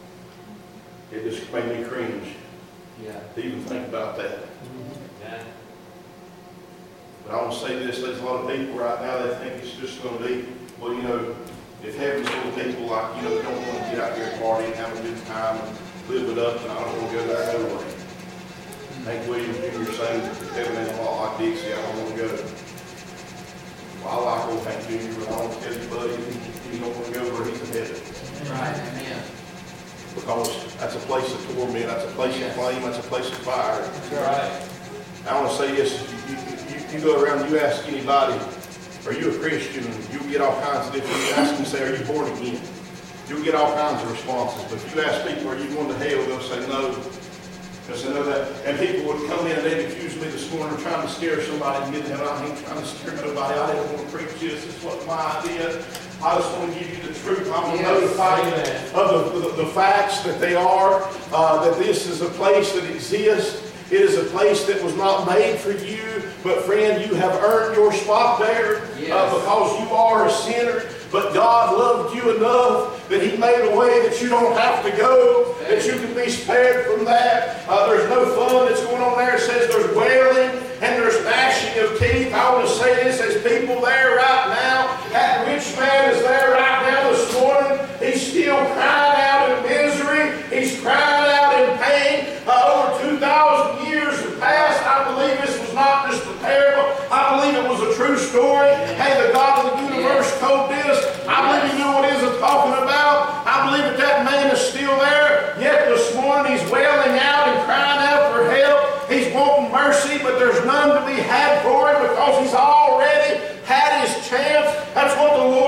Speaker 3: It just made me cringe to even think about that.
Speaker 1: Yeah.
Speaker 3: But I want to say this, there's a lot of people right now that think it's just going to be, well, you know, if heaven's full of people like, you know, don't want to get out there and party and have a good time and live it up, and I don't want to go there no way. Hank Williams Jr. saying heaven ain't a lot like Dixie, I don't want to go. Well, I like old Hank Jr., but I want to tell you, buddy, if you don't want to go where he's headed.
Speaker 1: Right, amen.
Speaker 3: Because that's a place of torment, that's a place of flame, that's a place of fire.
Speaker 1: That's right.
Speaker 3: I want to say this, you go around, you ask anybody, are you a Christian? And you'll get all kinds of different, you ask them, say, are you born again? You'll get all kinds of responses. But if you ask people, are you going to hell? They'll say no. They'll say no that. And people would come in and they'd accuse me this morning of trying to scare somebody and get them. I ain't trying to scare nobody. I didn't want to preach this. This wasn't my idea. I just want to give you the truth. I want to notify you of the facts that they are, that this is a place that exists. It is a place that was not made for you, but friend, you have earned your spot there because you are a sinner. But God loved you enough that He made a way that you don't have to go, that you can be spared from that. There's no fun that's going on there. It says there's wailing and there's gnashing of teeth. I want to say this, there's people there right now. That rich man is there right now this morning. He's still crying out in misery. He's crying out in pain. Over 2,000 years have passed. I believe this was not just a parable. I believe it was a true story. Hey, the God of the universe told this. I believe He knew what He was talking about. I believe that that man is still there. Yet this morning he's wailing out and crying out for help. He's wanting mercy, but there's none to be had for him because he's already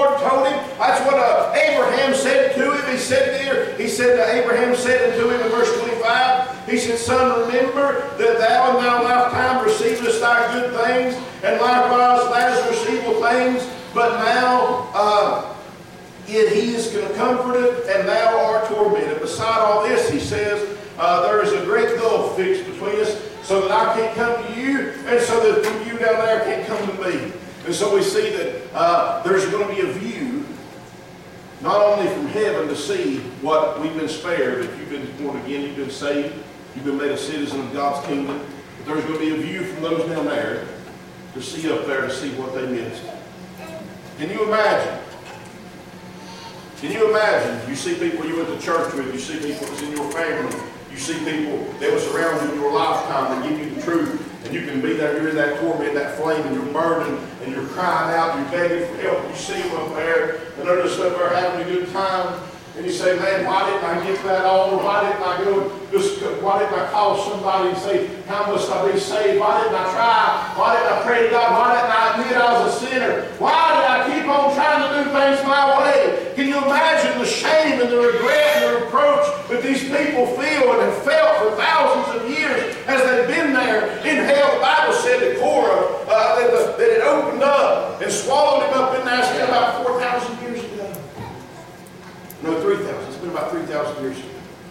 Speaker 3: Lord told him. That's what Abraham said to him. He said there, Abraham said unto him in verse 25, he said, Son, remember that thou in thy lifetime receivest thy good things, and likewise Lazarus evil things, but now yet he is comforted, and thou art tormented. Beside all this, he says, there is a great gulf fixed between us, so that I can't come to you, and so that from you down there can't come to me. And so we see that there's going to be a view, not only from heaven to see what we've been spared, if you've been born again, you've been saved, you've been made a citizen of God's kingdom, but there's going to be a view from those down there to see up there to see what they missed. Can you imagine? Can you imagine? You see people you went to church with, you see people that's in your family, you see people that was around you in your lifetime that give you the truth, and you can be there, you're in that torment, that flame, and you're burning, and you're crying out, and you're begging for help. You see them up there, and they're just up there having a good time, and you say, man, why didn't I get that altar? Why didn't I call somebody and say, how must I be saved? Why didn't I try? Why didn't I pray to God? Why didn't I admit I was a sinner? Why did I keep on trying to do things my way? Can you imagine the shame and the regret and the reproach that these people feel and have felt for thousands of years as they've been there in hell? The Bible said that Korah, that it opened up and swallowed him up in there. It's been about 4,000 years ago. No, 3,000. It's been about 3,000 years ago.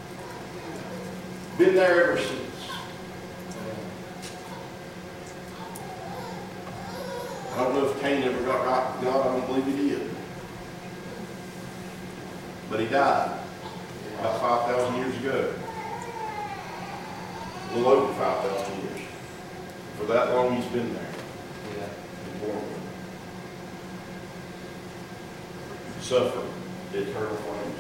Speaker 3: Been there ever since. I don't know if Cain ever got right with God. I don't believe he did. But he died about 5,000 years ago. A little over 5,000 years. For that long he's been there. And born. Suffering the eternal flames.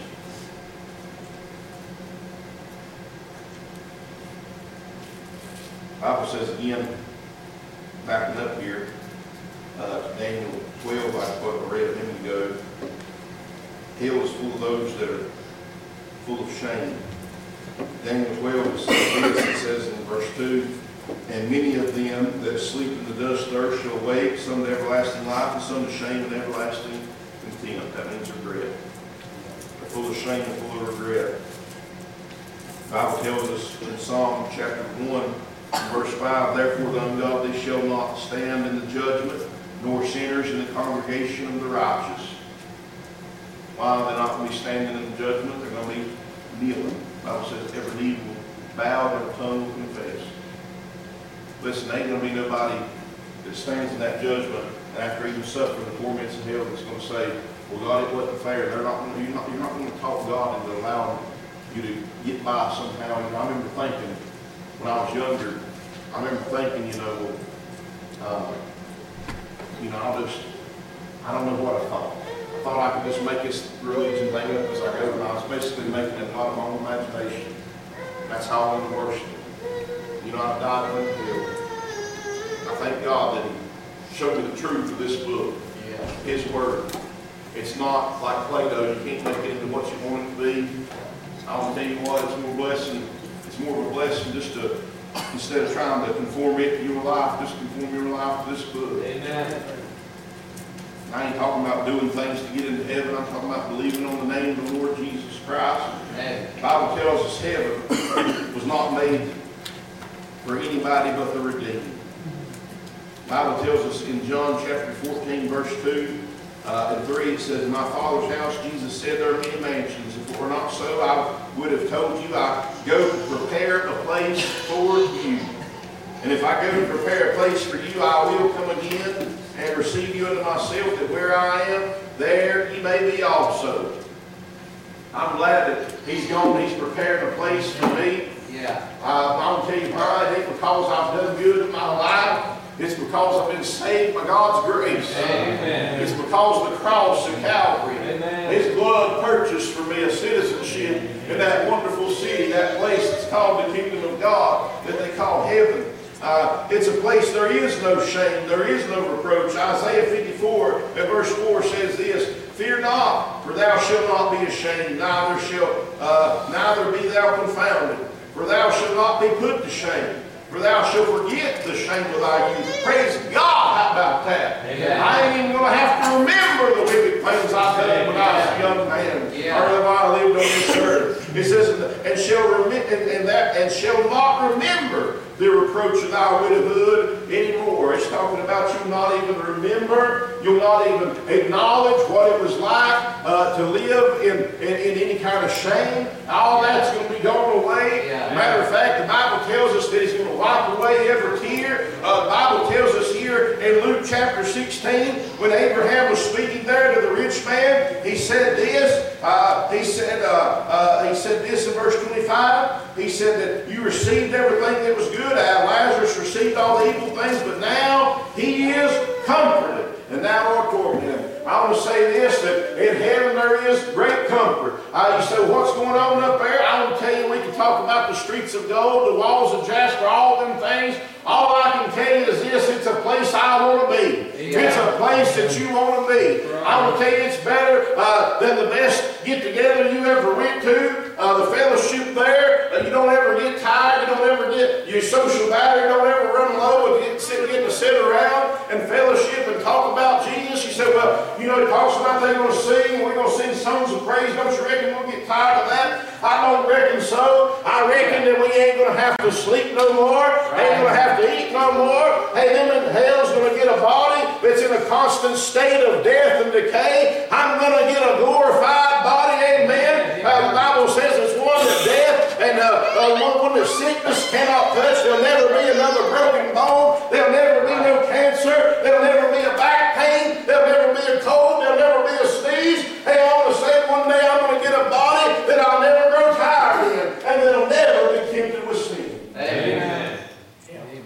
Speaker 3: The Bible says again, backing up here, Daniel 12, like what I read a minute ago, hell is full of those that are full of shame. Daniel 12 says this, it says in verse 2, and many of them that sleep in the dust earth shall awake, some to everlasting life, and some to shame and everlasting contempt. That means regret. They're full of shame and full of regret. The Bible tells us in Psalm chapter 1, verse 5, therefore the ungodly shall not stand in the judgment, nor sinners in the congregation of the righteous. Why are they not going to be standing in the judgment? They're going to be kneeling. The Bible says every knee will bow and every tongue will confess. Listen, there ain't going to be nobody that stands in that judgment and after even suffering the torments of hell that's going to say, well, God, it wasn't fair. You're not going to talk God into allowing you to get by somehow. I remember thinking, when I was younger, I remember thinking, I don't know what I thought. I thought I could just make this religion thing up as I go, and I was basically making it out of my own imagination. That's how I want to worship. I died in the hill. I thank God that He showed me the truth of this book, His Word. It's not like Play-Doh. You can't make it into what you want it to be. I want to tell you what, it's more of a blessing just to, instead of trying to conform it to your life, just conform your life to this book. Amen. I ain't talking about doing things to get into heaven. I'm talking about believing on the name of the Lord Jesus Christ. Amen. The Bible tells us heaven was not made for anybody but the redeemed. The Bible tells us in John chapter 14, verse 2 and 3, it says, in my Father's house, Jesus said, there are many mansions. If it were not so, I would have told you, I go to prepare a place for you. And if I go to prepare a place for you, I will come again and receive you unto myself, that where I am, there ye may be also. I'm glad that He's gone. He's prepared a place for me. I'm going to tell you why. It ain't because I've done good in my life. It's because I've been saved by God's grace. Amen. It's because of the cross of Calvary. Amen. His blood purchased for me a citizenship in that wonderful city, that place that's called the kingdom of God, that they call heaven. It's a place there is no shame, there is no reproach. Isaiah 54 and verse 4 says this, fear not, for thou shalt not be ashamed, neither be thou confounded. For thou shalt not be put to shame, for thou shalt forget the shame of thy youth. Praise God, how about that? Amen. I ain't even going to have to remember the wicked things young man,
Speaker 1: Yeah.
Speaker 3: or have I lived on this earth? It says, and shall not remember the reproach of thy widowhood anymore. It's talking about you'll not even remember, you'll not even acknowledge what it was like to live in any kind of shame. All that's going to be gone away.
Speaker 1: Yeah.
Speaker 3: Matter of fact, the Bible tells us that He's going to wipe away every tear. The Bible tells us here in Luke chapter 16, when Abraham was speaking there to the rich man, he said this. He said this in verse 25. He said that you received everything that was good. Lazarus received all the evil things, but now he is comforted, and thou art tormented. I want to say this, that in heaven there is great comfort. You say, what's going on up there? I want to tell you, we can talk about the streets of gold, the walls of jasper, all them things. All I can tell you is this, it's a place I want to be. Yeah. It's a place that you want to be. Right. I want to tell you it's better than the best get-together you ever went to. The fellowship there, you don't ever get tired, you don't ever get your social battery, don't ever run low and get to sit around and fellowship and talk about Jesus. You say, well, you know, it talks about they're going to sing, we're going to sing songs of praise. Don't you reckon we'll get tired of that? I don't reckon so. I reckon that we ain't going to have to sleep no more. Ain't going to have to eat no more. Hey, them in hell's going to get a body that's in a constant state of death and decay. I'm going to get a glorified body. Amen. The Bible says it's one that death and one that sickness cannot touch. There'll never be another broken bone. There'll never be no cancer. There'll never be a back pain. There'll never be a cold. There'll never be a sneeze. Hey, all of a sudden one day I'm going to get a body that I'll never grow tired in, and that'll never be tempted with sin.
Speaker 1: Amen.
Speaker 4: Amen.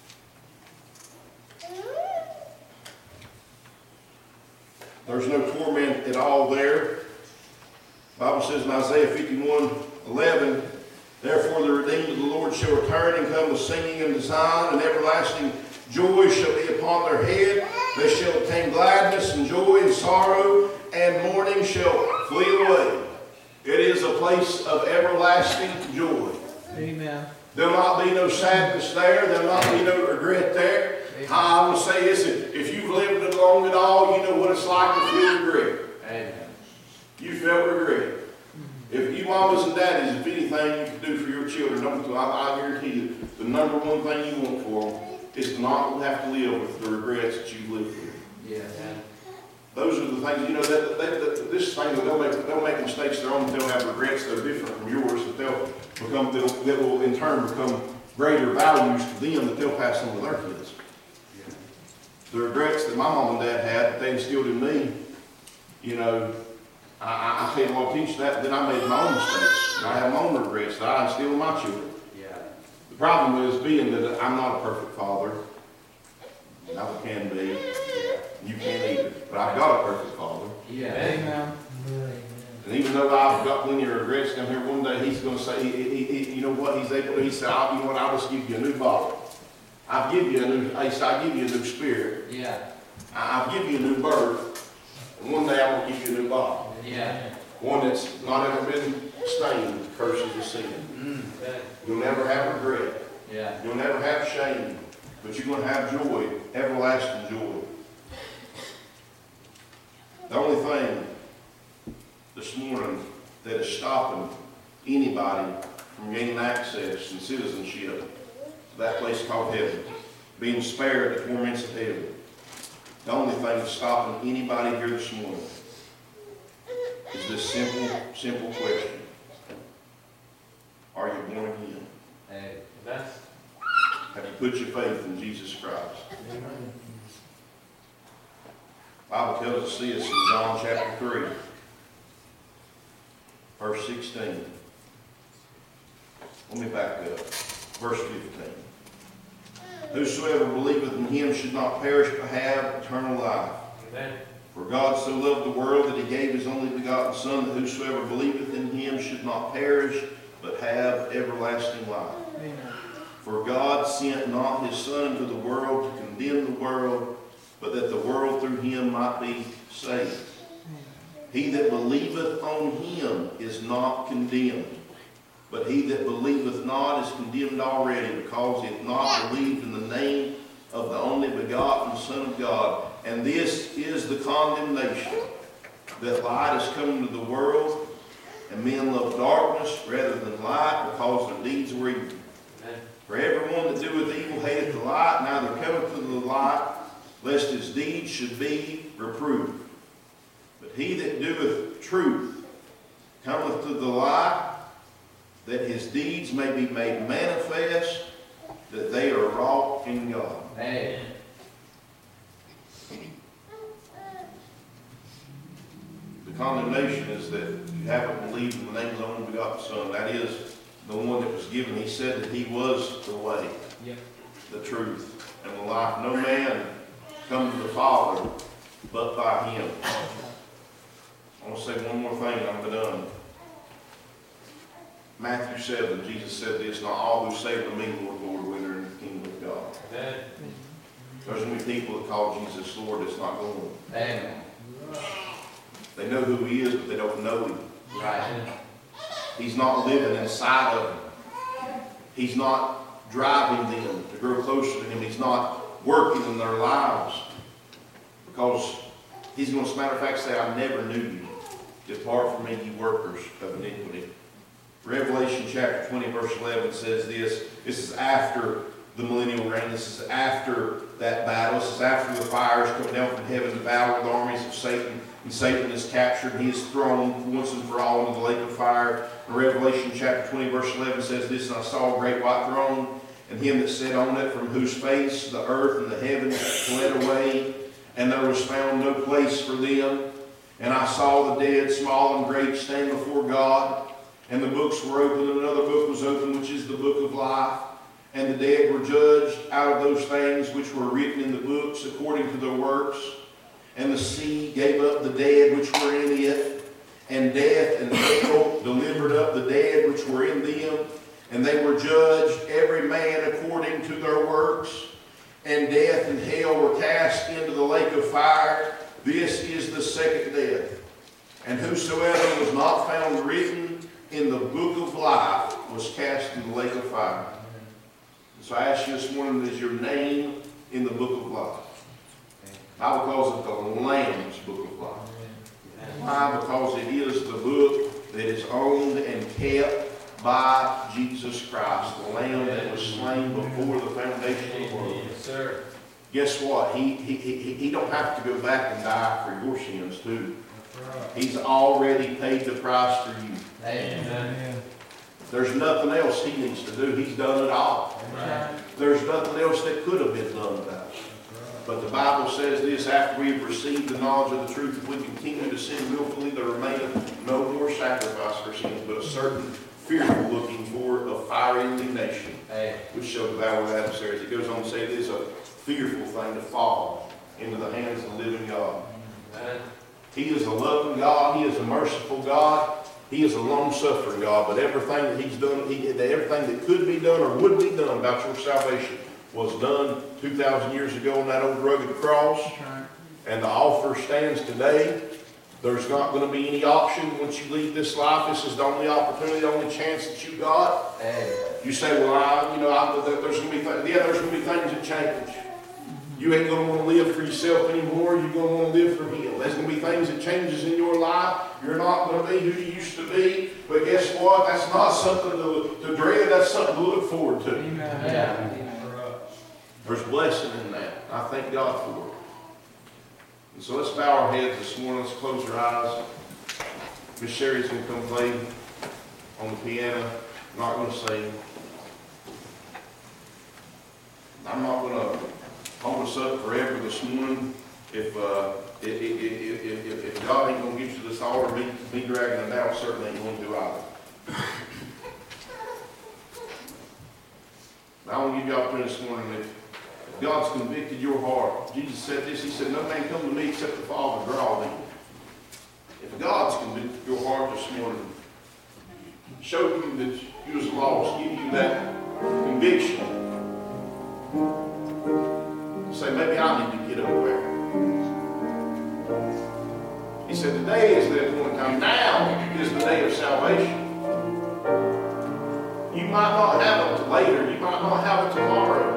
Speaker 3: There's no torment at all there. The Bible says in Isaiah 51:11, therefore the redeemed of the Lord shall return and come with singing and Zion, and everlasting joy shall be upon their head. They shall obtain gladness and joy and sorrow, and mourning shall flee away. It is a place of everlasting joy.
Speaker 4: Amen.
Speaker 3: There'll not be no sadness there. There'll not be no regret there. I want to say this, if you've lived it long at all, you know what it's like to feel regret.
Speaker 1: Amen.
Speaker 3: You felt regret. If you mamas and daddies, if anything you can do for your children, I guarantee you, the number one thing you want for them is to not have to live with the regrets that you've lived with.
Speaker 1: Yeah.
Speaker 3: Those are the things, you know, this thing that they'll make mistakes their own, they'll have regrets that are different from yours, that will in turn become greater values to them that they'll pass on to their kids.
Speaker 1: Yeah.
Speaker 3: The regrets that my mom and dad had, that they instilled in me, you know, I tell you what, teach that, but then I made my own mistakes. And I have my own regrets that I instill in my children.
Speaker 1: Yeah.
Speaker 3: The problem is being that I'm not a perfect father. Never can be. You can't either. But I've got a perfect father.
Speaker 1: Yeah.
Speaker 4: Amen.
Speaker 3: And even though I've got plenty of regrets down here, one day he's going to say, you know what, he's able to, he said, you know what, I'll just give you a new body. I'll give you a new spirit.
Speaker 1: Yeah.
Speaker 3: I'll give you a new birth. And one day I'm going to give you a new body.
Speaker 1: Yeah.
Speaker 3: One that's not ever been stained with curses of sin. You'll never have regret.
Speaker 1: Yeah.
Speaker 3: You'll never have shame. But you're going to have joy, everlasting joy. The only thing this morning that is stopping anybody from gaining access and citizenship to that place called heaven, being spared the torments of heaven, the only thing that's stopping anybody here this morning is this simple question. Are you born again?
Speaker 1: Hey, that's...
Speaker 3: Have you put your faith in Jesus Christ? Amen. The Bible tells us this in John chapter 3, verse 16. Let me back up. Verse 15. Whosoever believeth in him should not perish but have eternal life.
Speaker 1: Amen.
Speaker 3: For God so loved the world that he gave his only begotten Son, that whosoever believeth in him should not perish but have everlasting life.
Speaker 4: Amen.
Speaker 3: For God sent not his Son into the world to condemn the world, but that the world through him might be saved. He that believeth on him is not condemned, but he that believeth not is condemned already, because he hath not believed in the name of the only begotten Son of God. And this is the condemnation, that light is come into the world, and men love darkness rather than light, because their deeds were evil. For everyone that doeth evil hateth the light, neither cometh to the light, lest his deeds should be reproved. But he that doeth truth cometh to the light, that his deeds may be made manifest, that they are wrought in God.
Speaker 1: Amen.
Speaker 3: The condemnation is that you haven't believed in the name of the only begotten Son. That is the one that was given. He said that he was the way, the truth, and the life. No man come to the Father but by him. I want to say one more thing and I'm done. Matthew 7, Jesus said this, not all who say to me, Lord, Lord, will enter into the kingdom of God.
Speaker 1: Amen.
Speaker 3: There's going to be people that call Jesus Lord that's not going.
Speaker 1: Amen.
Speaker 3: They know who he is, but they don't know him.
Speaker 1: Right.
Speaker 3: He's not living inside of them. He's not driving them to grow closer to him. He's not working in their lives. Because he's going to, as a matter of fact, say, I never knew you. Depart from me, you workers of iniquity. Revelation chapter 20, verse 11 says this. This is after the millennial reign. This is after that battle. This is after the fires coming down from heaven to battle with the armies of Satan. And Satan is captured. He is thrown once and for all into the lake of fire. And Revelation chapter 20, verse 11 says this, and I saw a great white throne, and him that sat on it, from whose face the earth and the heavens fled away, and there was found no place for them. And I saw the dead, small and great, stand before God. And the books were opened, and another book was opened, which is the book of life. And the dead were judged out of those things which were written in the books according to their works. And the sea gave up the dead which were in it. And death and hell delivered up the dead which were in them. And they were judged every man according to their works. And death and hell were cast into the lake of fire. This is the second death. And whosoever was not found written in the book of life was cast in the lake of fire. So I ask you this morning, is your name in the book of life? The Bible calls it the Lamb's book of life. Why? Because it is the book that is owned and kept by Jesus Christ, the Lamb that was slain before the foundation of the world.
Speaker 1: Yes, sir.
Speaker 3: Guess what? He don't have to go back and die for your sins too. He's already paid the price for you.
Speaker 1: Amen.
Speaker 3: There's nothing else he needs to do. He's done it all.
Speaker 1: Right.
Speaker 3: There's nothing else that could have been done about it. But the Bible says this, after we have received the knowledge of the truth, if we continue to sin willfully, there remaineth no more sacrifice for sins, but a certain fearful looking for of fiery indignation, which shall devour the adversaries. It goes on to say it is a fearful thing to fall into the hands of the living God.
Speaker 1: Amen.
Speaker 3: He is a loving God. He is a merciful God. He is a long-suffering God. But everything that he's done, everything that could be done or would be done about your salvation was done 2,000 years ago on that old rugged cross. And the offer stands today. There's not going to be any option once you leave this life. This is the only opportunity, the only chance that you got. You say, well, there's going to be there's going to be things that change. You ain't going to want to live for yourself anymore. You're going to want to live for him. There's going to be things that changes in your life. You're not going to be who you used to be. But guess what? That's not something to dread. That's something to look forward to.
Speaker 1: Yeah.
Speaker 3: There's blessing in that. I thank God for it. And so let's bow our heads this morning. Let's close our eyes. Miss Sherry's going to come play on the piano. I'm not going to sing. I'm not going to hold us up forever this morning. If God ain't going to get you this altar, me dragging it out certainly ain't going to do either. I want to give you the opportunity this morning. If God's convicted your heart, Jesus said this, he said, no man come to me except the Father draw thee. If God's convicted your heart this morning, show you that you was lost, give you that conviction. Say, maybe I need to get up there. He said, today is the appointed time. Now is the day of salvation. You might not have it later. You might not have it tomorrow.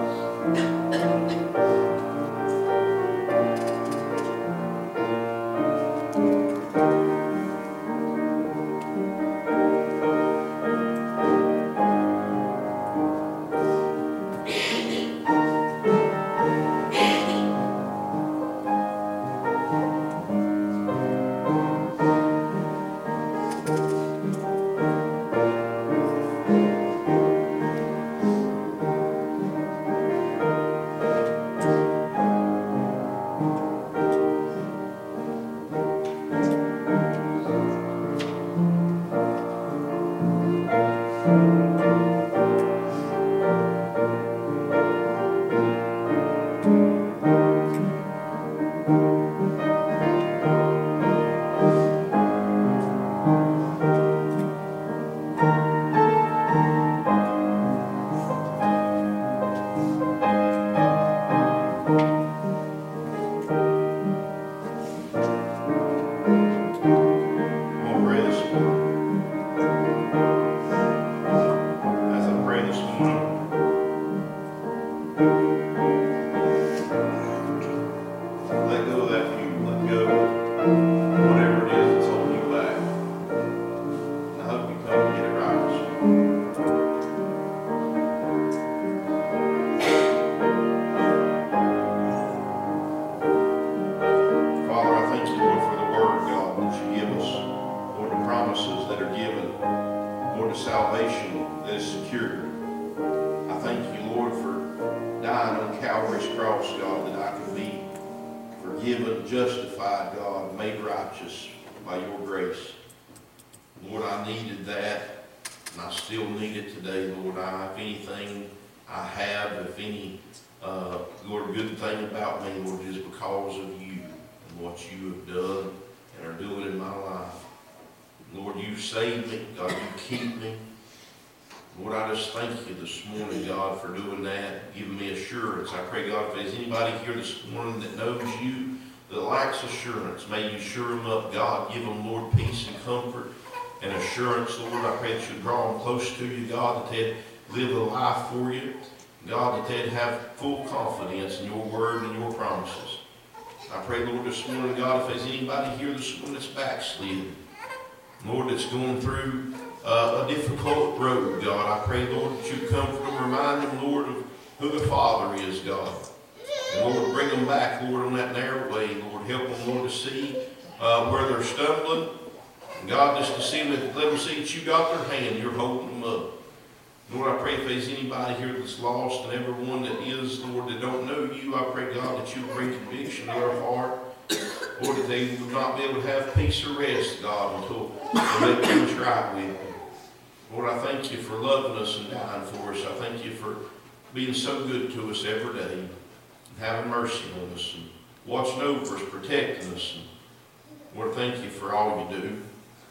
Speaker 3: Assurance. May you sure them up, God. Give them, Lord, peace and comfort and assurance, Lord. I pray that you draw them close to you, God, that they'd live a life for you. God, that they'd have full confidence in your word and your promises. I pray, Lord, this morning, God, if there's anybody here this morning that's backslidden, Lord, that's going through a difficult road, God, I pray, Lord, that you comfort them, remind them, Lord, of who the Father is, God. And Lord, bring them back, Lord, on that narrow way. Lord, help them, Lord, to see where they're stumbling. And God, just to see them, let them see that you got their hand, you're holding them up. Lord, I pray if there's anybody here that's lost and everyone that is, Lord, that don't know you, I pray, God, that you bring conviction to their heart. Lord, that they will not be able to have peace or rest, God, until they make things right with you. Lord, I thank you for loving us and dying for us. I thank you for being so good to us every day, and having mercy on us, and watching over us, protecting us. And Lord, thank you for all you do.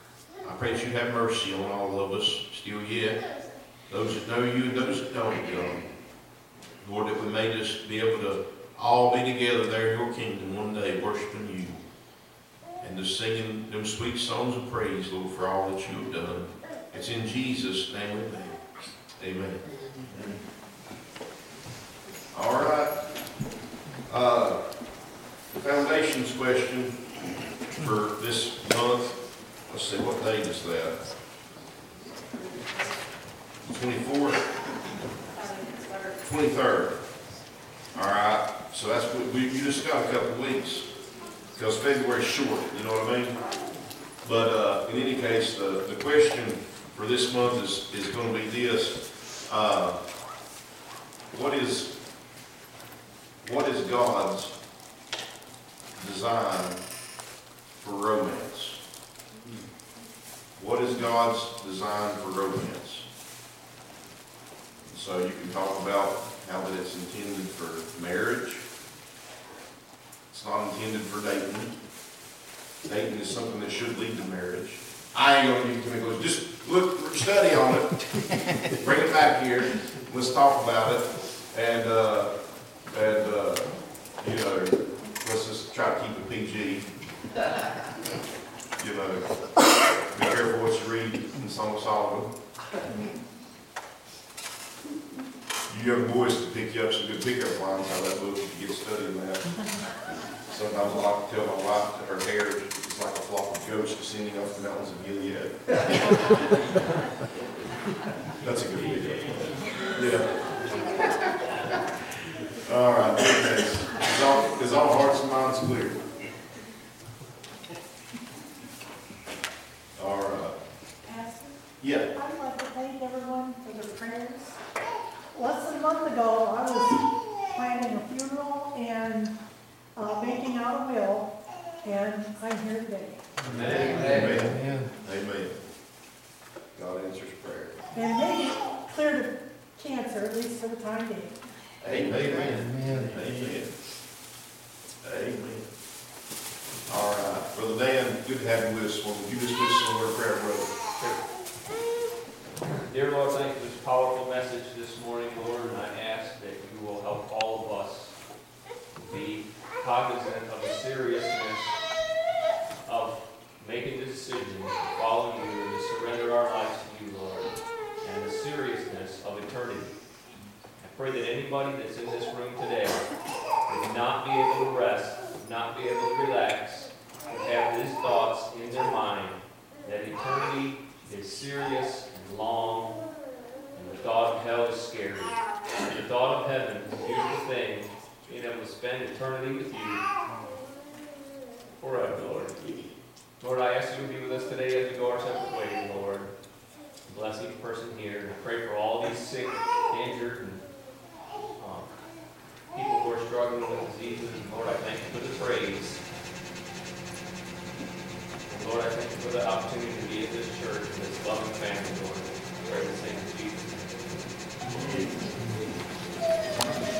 Speaker 3: I pray that you have mercy on all of us still yet, those that know you and those that don't, God. Lord, that we may just be able to all be together there in your kingdom one day, worshiping you, and just singing them sweet songs of praise, Lord, for all that you have done. It's in Jesus' name we pray. Amen. All right. The foundations question for this month, let's see, what date is that? 24th? 23rd. All right, so that's what you just got a couple of weeks, because February's short, you know what I mean? But in any case, the question for this month is going to be this. What is God's design for romance? What is God's design for romance? So you can talk about how that it's intended for marriage. It's not intended for dating. Dating is something that should lead to marriage. I ain't going to give you too many. Just look, study on it. Bring it back here. Let's talk about it. And you know, let's just try to keep it PG. You know, be careful what you read in Song of Solomon. You young boys can pick you up some good pickup lines out of that book, you get studying that. Sometimes I like to tell my wife that her hair is like a flock of goats descending off the mountains of Gilead. That's a good pickup. Yeah. All right, is all hearts and minds clear? All right.
Speaker 9: Pastor,
Speaker 3: Yeah.
Speaker 9: I'd like to thank everyone for their prayers. Less than a month ago, I was planning a funeral and making out a will, and I'm here today.
Speaker 3: Amen. Amen. God answers prayer.
Speaker 9: And maybe cleared of cancer, at least for the time being.
Speaker 3: Amen.
Speaker 2: Amen.
Speaker 3: Amen. Amen. All right. Brother Dan, good to have you with us. Would you just do some word of prayer, brother?
Speaker 11: Dear Lord, thank you for this powerful message this morning, Lord, and I ask that you will help all of us be cognizant of the seriousness of making the decision to follow you and to surrender our lives to you, Lord, and the seriousness of eternity. I pray that anybody that's in this room today would not be able to rest, would not be able to relax, would have these thoughts in their mind that eternity is serious and long, and the thought of hell is scary. And the thought of heaven is a beautiful thing, being able to spend eternity with you forever, Lord. Lord, I ask you to be with us today as we go our separate ways, Lord. Bless each person here, and I pray for all these sick, injured, and people who are struggling with diseases. And Lord, I thank you for the praise